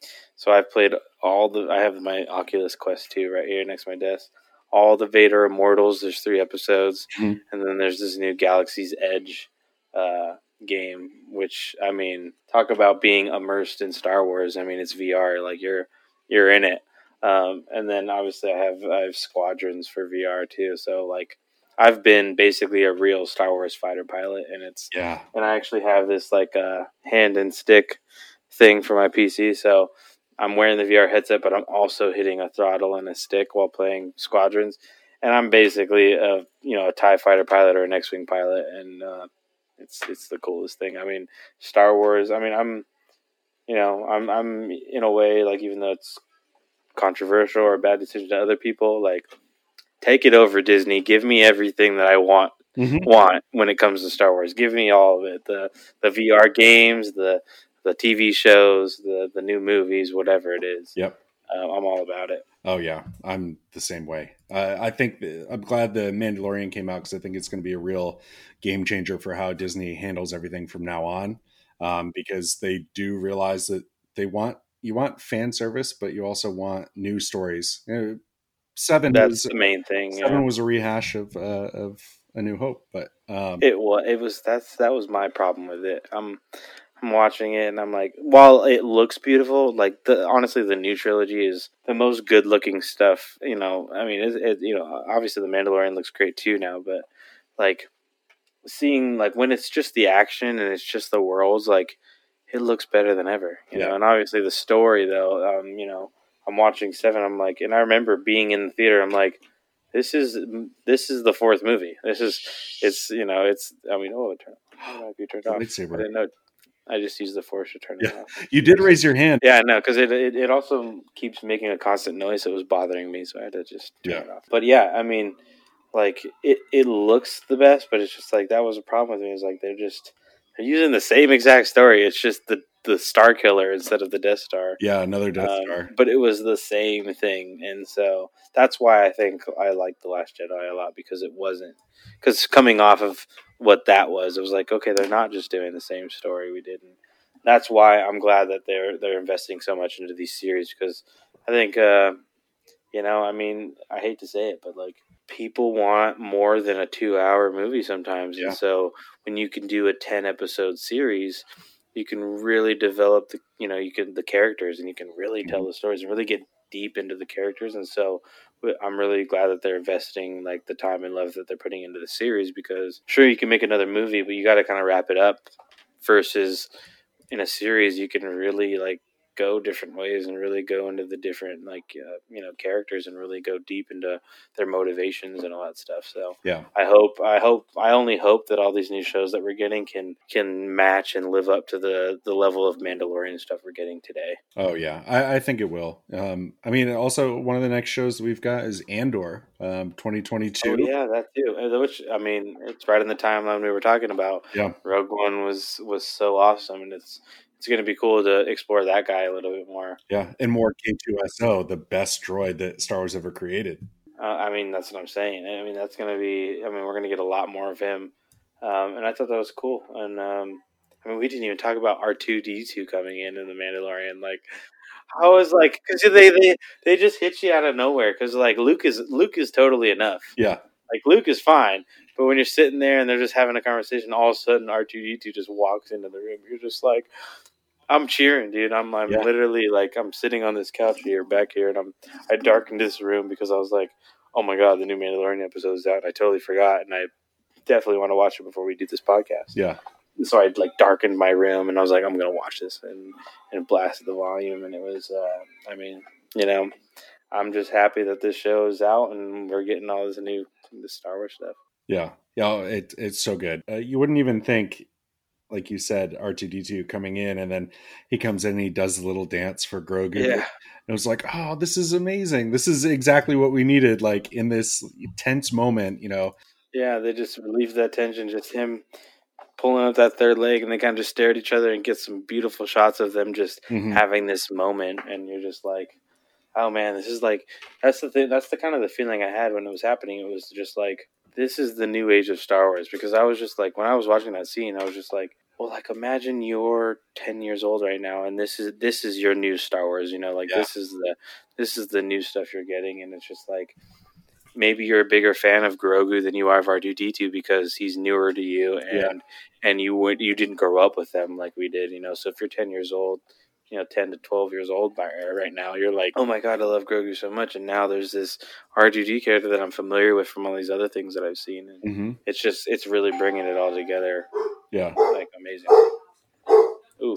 So I've played all the. I have my Oculus Quest two right here next to my desk. All the Vader Immortals. There's three episodes, Mhm. and then there's this new Galaxy's Edge uh, game. Which I mean, talk about being immersed in Star Wars. I mean, it's V R. Like you're you're in it. Um, and then obviously I have I have Squadrons for V R too. So like I've been basically a real Star Wars fighter pilot, and it's Yeah. and I actually have this like uh, hand and stick thing for my P C. So I'm wearing the V R headset, but I'm also hitting a throttle and a stick while playing Squadrons, and I'm basically a you know a TIE fighter pilot or an X-wing pilot, and uh, it's it's the coolest thing. I mean, Star Wars. I mean, I'm you know I'm I'm in a way like even though it's controversial or a bad decision to other people, like take it over Disney. Give me everything that I want Mhm. want when it comes to Star Wars. Give me all of it. The the V R games, the the T V shows, the the new movies, whatever it is. Yep. Uh, I'm all about it. Oh yeah, I'm the same way. Uh, I think the, I'm glad the Mandalorian came out because I think it's going to be a real game changer for how Disney handles everything from now on. Um, because they do realize that they want you want fan service, but you also want new stories. You know, seven That's was the main thing. seven Yeah. was a rehash of uh, of A New Hope, but um, It was. It was. That's that was my problem with it. I'm I'm watching it and I'm like, while it looks beautiful, like the honestly the new trilogy is the most good looking stuff. You know, I mean, it, it you know obviously the Mandalorian looks great too now, but like seeing like when it's just the action and it's just the worlds, like it looks better than ever. You Yeah. know, and obviously the story though, um, you know, I'm watching Seven. I'm like, and I remember being in the theater. I'm like, this is this is the fourth movie. This is it's you know it's. I mean, oh, it turned, it might be turned off. I lightsaber. didn't know. I just used the force to turn it Yeah. off. You did raise your hand. Yeah, no, because it, it it also keeps making a constant noise. It was bothering me, so I had to just turn Yeah. it off. But yeah, I mean, like it, it looks the best, but it's just like that was a problem with me. Is like they're just they're using the same exact story. It's just the the Star Killer instead of the Death Star. Yeah, another Death Um, Star. but it was the same thing, and so that's why I think I liked The Last Jedi a lot, because it wasn't because coming off of what that was, it was like, okay, they're not just doing the same story we did, and that's why I'm glad that they're they're investing so much into these series, because I think uh, you know, I mean, I hate to say it, but like people want more than a two hour movie sometimes, Yeah. and so when you can do a ten episode series, you can really develop the you know you can the characters, and you can really tell the stories and really get deep into the characters. And so I'm really glad that they're investing like the time and love that they're putting into the series, because sure you can make another movie, but you got to kind of wrap it up, versus in a series you can really like go different ways and really go into the different like uh, you know characters and really go deep into their motivations and all that stuff. So yeah, I hope I hope I only hope that all these new shows that we're getting can can match and live up to the the level of Mandalorian stuff we're getting today. Oh yeah, I, I think it will. Um, I mean, also one of the next shows that we've got is Andor, um, twenty twenty-two. Oh yeah, that too. Uh, Which I mean, it's right in the timeline we were talking about. Yeah, Rogue One was was so awesome, and it's it's going to be cool to explore that guy a little bit more. yeah, and more K two S O, the best droid that Star Wars ever created. Uh, I mean, that's what I'm saying. I mean, that's going to be. I mean, we're going to get a lot more of him, um, and I thought that was cool. And um, I mean, we didn't even talk about R two D two coming in in the Mandalorian. Like, I was like, because they, they they just hit you out of nowhere. Because like Luke is Luke is totally enough. Yeah, like Luke is fine, but when you're sitting there and they're just having a conversation, all of a sudden R two D two just walks into the room. You're just like, I'm cheering, dude. I'm I'm Yeah. literally like I'm sitting on this couch here, back here, and I'm I darkened this room because I was like, oh my god, the new Mandalorian episode is out. I totally forgot, and I definitely want to watch it before we do this podcast. yeah, And so I like darkened my room, and I was like, I'm gonna watch this, and and blasted the volume, and it was, uh, I mean, you know, I'm just happy that this show is out and we're getting all this new this Star Wars stuff. yeah, yeah. It it's so good. Uh, you wouldn't even think, like you said, R two D two coming in, and then he comes in and he does the little dance for Grogu. Yeah. And it was like, oh, this is amazing. This is exactly what we needed, like in this tense moment, you know. Yeah, they just relieve that tension, just him pulling up that third leg, and they kind of just stare at each other and get some beautiful shots of them just Mhm. having this moment, and you're just like, oh man, this is like, that's the thing, that's the kind of the feeling I had when it was happening. It was just like, this is the new age of Star Wars, because I was just like, when I was watching that scene, I was just like, well, like imagine you're ten years old right now, and this is this is your new Star Wars, you know, like Yeah. this is the this is the new stuff you're getting, and it's just like, maybe you're a bigger fan of Grogu than you are of R two D two because he's newer to you, and Yeah. and you would you didn't grow up with them like we did, you know. So if you're ten years old, you know, ten to twelve years old by right now, you're like, oh my god, I love Grogu so much, and now there's this R two D character that I'm familiar with from all these other things that I've seen, and Mm-hmm. it's just it's really bringing it all together, Yeah. like amazing. Oof,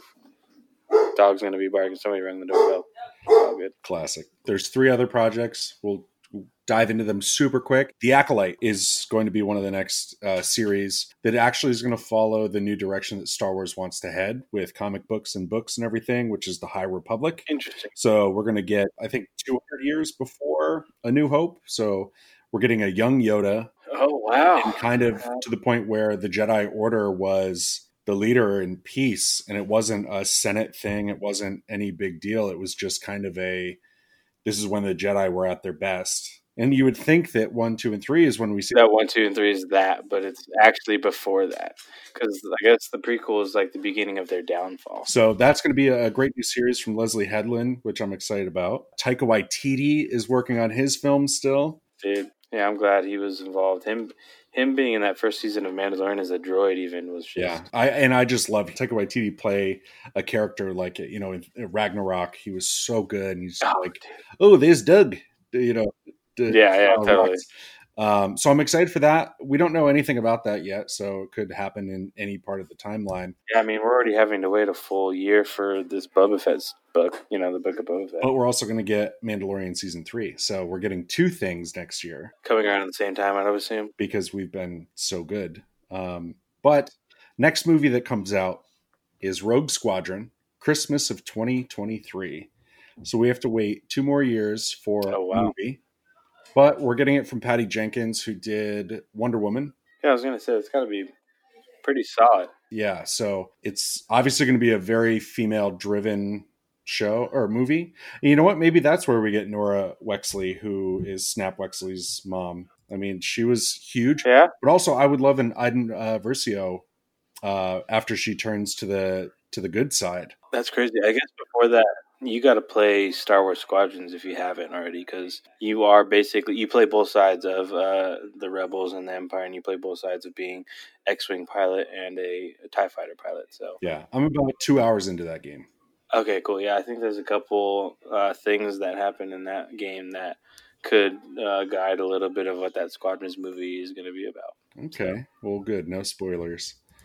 dog's gonna be barking. Somebody rang the doorbell. All good. Classic. There's three other projects. We'll dive into them super quick. The Acolyte is going to be one of the next uh, series that actually is going to follow the new direction that Star Wars wants to head with comic books and books and everything, which is the High Republic. Interesting. So we're going to get, I think, two hundred years before A New Hope. So we're getting a young Yoda, Oh wow. and kind of to the point where the Jedi Order was the leader in peace, and it wasn't a Senate thing. It wasn't any big deal. It was just kind of a, this is when the Jedi were at their best. And you would think that one, two, and three is when we see That one, two, and three is that, but it's actually before that, because I guess the prequel is like the beginning of their downfall. So that's going to be a great new series from Leslie Headland, which I'm excited about. Taika Waititi is working on his film still. Dude, yeah, I'm glad he was involved. Him, him being in that first season of Mandalorian as a droid even was just Yeah, I and I just love Taika Waititi play a character like, you know, in Ragnarok. He was so good. And he's Oh, like, dude. oh, there's Doug. You know. the- Yeah, yeah, uh, totally. rocks. Um, so I'm excited for that. We don't know anything about that yet, so it could happen in any part of the timeline. Yeah, I mean, we're already having to wait a full year for this Boba Fett's book. You know, the book of Boba Fett But we're also going to get Mandalorian season three, so we're getting two things next year coming around at the same time, I would assume. because we've been so good. Um, but next movie that comes out is Rogue Squadron, Christmas of twenty twenty-three. So we have to wait two more years for Oh, a wow. movie. But we're getting it from Patty Jenkins, who did Wonder Woman. Yeah, I was gonna say it's got to be pretty solid. Yeah, so it's obviously going to be a very female-driven show or movie. And you know what? Maybe that's where we get Nora Wexley, who is Snap Wexley's mom. I mean, she was huge. Yeah, But also, I would love an Iden uh, Versio uh, after she turns to the to the good side. that's crazy. I guess before that, you got to play Star Wars Squadrons if you haven't already, because you are basically you play both sides of uh, the Rebels and the Empire, and you play both sides of being X-wing pilot and a, a Tie Fighter pilot. So Yeah, I'm about two hours into that game. okay, cool. Yeah, I think there's a couple uh, things that happen in that game that could uh, guide a little bit of what that Squadrons movie is going to be about. Okay, well, good. No spoilers.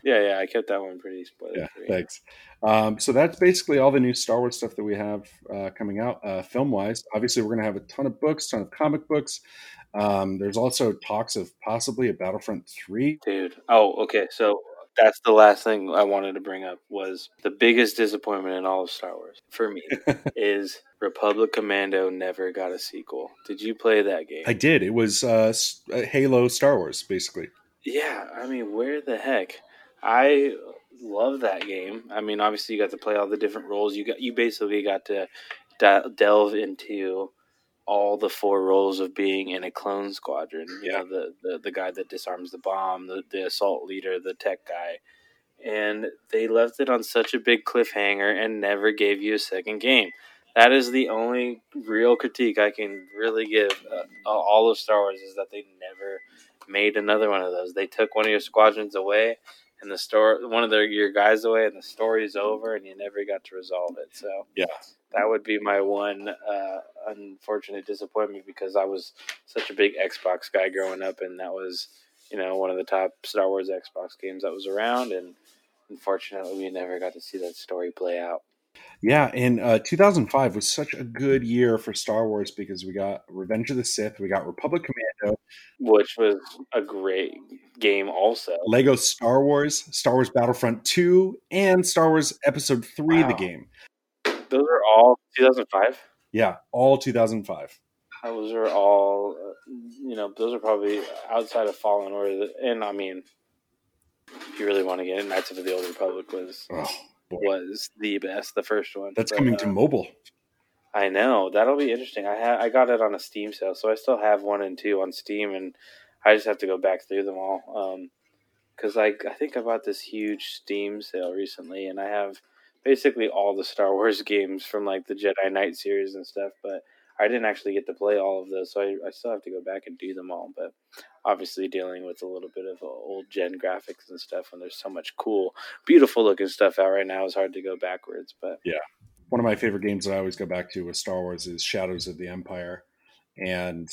Yeah, yeah, I kept that one pretty spoiler Yeah, free. thanks. Um, so that's basically all the new Star Wars stuff that we have uh, coming out uh, film-wise. Obviously, we're going to have a ton of books, ton of comic books. Um, there's also talks of possibly a Battlefront three. Dude. Oh, okay. So that's the last thing I wanted to bring up was the biggest disappointment in all of Star Wars for me is Republic Commando never got a sequel. Did you play that game? I did. It was uh, Halo Star Wars, basically. Yeah, I mean, where the heck? I love that game. I mean, obviously, you got to play all the different roles. You got, you basically got to de- delve into all the four roles of being in a clone squadron. You Yeah. know, the, the the guy that disarms the bomb, the the assault leader, the tech guy, and they left it on such a big cliffhanger and never gave you a second game. That is the only real critique I can really give uh, all of Star Wars is that they never made another one of those. They took one of your squadrons away, and the story, one of their your guys away, and the story's over, and you never got to resolve it. So yeah, that would be my one uh, unfortunate disappointment because I was such a big Xbox guy growing up, and that was you know one of the top Star Wars Xbox games that was around, and unfortunately, we never got to see that story play out. Yeah, and uh, two thousand five was such a good year for Star Wars because we got Revenge of the Sith, we got Republic Commando, which was a great game also. Lego Star Wars, Star Wars Battlefront two, and Star Wars Episode three, wow. The game. Those are all two thousand five? Yeah, all two thousand five. Those are all, uh, you know, those are probably outside of Fallen Order. And, I mean, if you really want to get it, Knights of the Old Republic was... Oh. was the best, the first one. That's but, coming uh, to mobile. I know. That'll be interesting. I ha- I got it on a Steam sale, so I still have one and two on Steam, and I just have to go back through them all. Because um, like, I think I bought this huge Steam sale recently, and I have basically all the Star Wars games from like the Jedi Knight series and stuff, but I didn't actually get to play all of those, so I, I still have to go back and do them all. But obviously dealing with a little bit of old gen graphics and stuff when there's so much cool, beautiful looking stuff out right now, is hard to go backwards. But yeah, one of my favorite games that I always go back to with Star Wars is Shadows of the Empire. And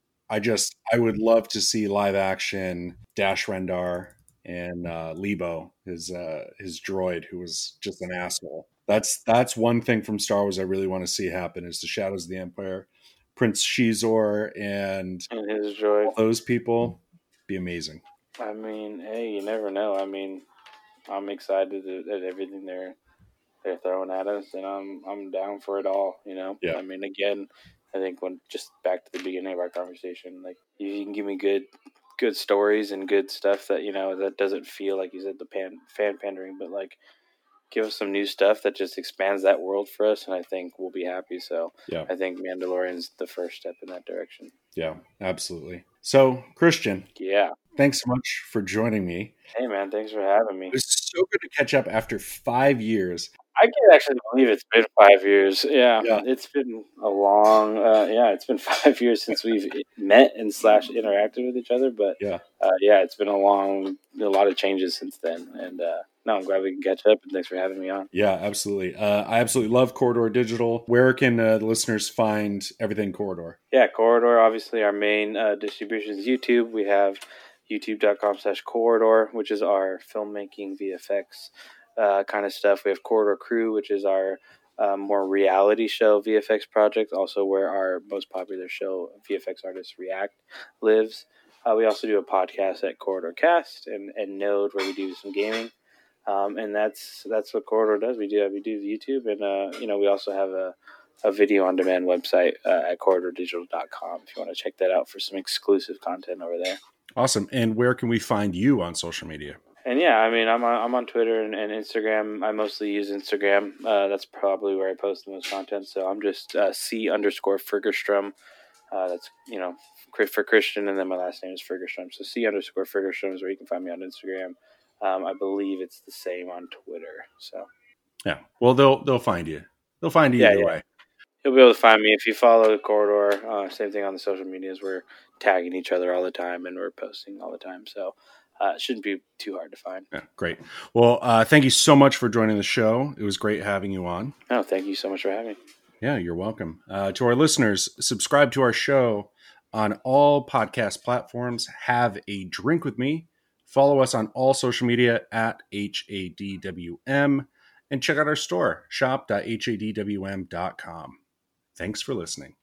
I just, I would love to see live action Dash Rendar and uh, Lebo, his uh, his droid, who was just an asshole. That's that's one thing from Star Wars I really want to see happen is the Shadows of the Empire. Prince Shizor and, and his droid. All those people be amazing. I mean, hey, you never know. I mean, I'm excited at everything they're they're throwing at us, and I'm I'm down for it all. You know, yeah. I mean, again, I think when just back to the beginning of our conversation, like you can give me good good stories and good stuff that you know that doesn't feel like you said the pan, fan pandering, but like. Give us some new stuff that just expands that world for us, and I think we'll be happy. So yeah. I think Mandalorian's the first step in that direction. Yeah, absolutely. So, Christian. Yeah. Thanks so much for joining me. Hey, man. Thanks for having me. It was so good to catch up after five years. I can't actually believe it's been five years. Yeah, yeah. It's been a long, uh, yeah, it's been five years since we've met and slash interacted with each other. But yeah, uh, yeah, it's been a long, a lot of changes since then. And uh, no, I'm glad we can catch up. And thanks for having me on. Yeah, absolutely. Uh, I absolutely love Corridor Digital. Where can uh, the listeners find everything Corridor? Yeah, Corridor, obviously our main uh, distribution is YouTube. We have youtube.com slash Corridor, which is our filmmaking V F X Uh, kind of stuff. We have Corridor Crew, which is our um, more reality show V F X project, also where our most popular show, V F X Artists React, lives. Uh, we also do a podcast at Corridor Cast and, and Node, where we do some gaming. Um, and that's that's what Corridor does. We do we do YouTube, and uh, you know we also have a, a video on demand website uh, at corridor digital dot com if you want to check that out for some exclusive content over there. Awesome. And where can we find you on social media? And yeah, I mean, I'm on, I'm on Twitter and, and Instagram. I mostly use Instagram. Uh, that's probably where I post the most content. So I'm just uh, C underscore Fergerstrom. Uh, that's, you know, for Christian, and then my last name is Fergerstrom. So C underscore Fergerstrom is where you can find me on Instagram. Um, I believe it's the same on Twitter. So yeah, well, they'll they'll find you. They'll find you yeah, either yeah. way. You'll be able to find me if you follow the Corridor. Uh, same thing on the social medias. We're tagging each other all the time, and we're posting all the time. So. Uh, it shouldn't be too hard to find. Yeah, great. Well, uh, thank you so much for joining the show. It was great having you on. No, thank you so much for having me. Yeah, you're welcome. Uh, to our listeners, subscribe to our show on all podcast platforms. Have a drink with me. Follow us on all social media at H A D W M and check out our store, shop dot H A D W M dot com. Thanks for listening.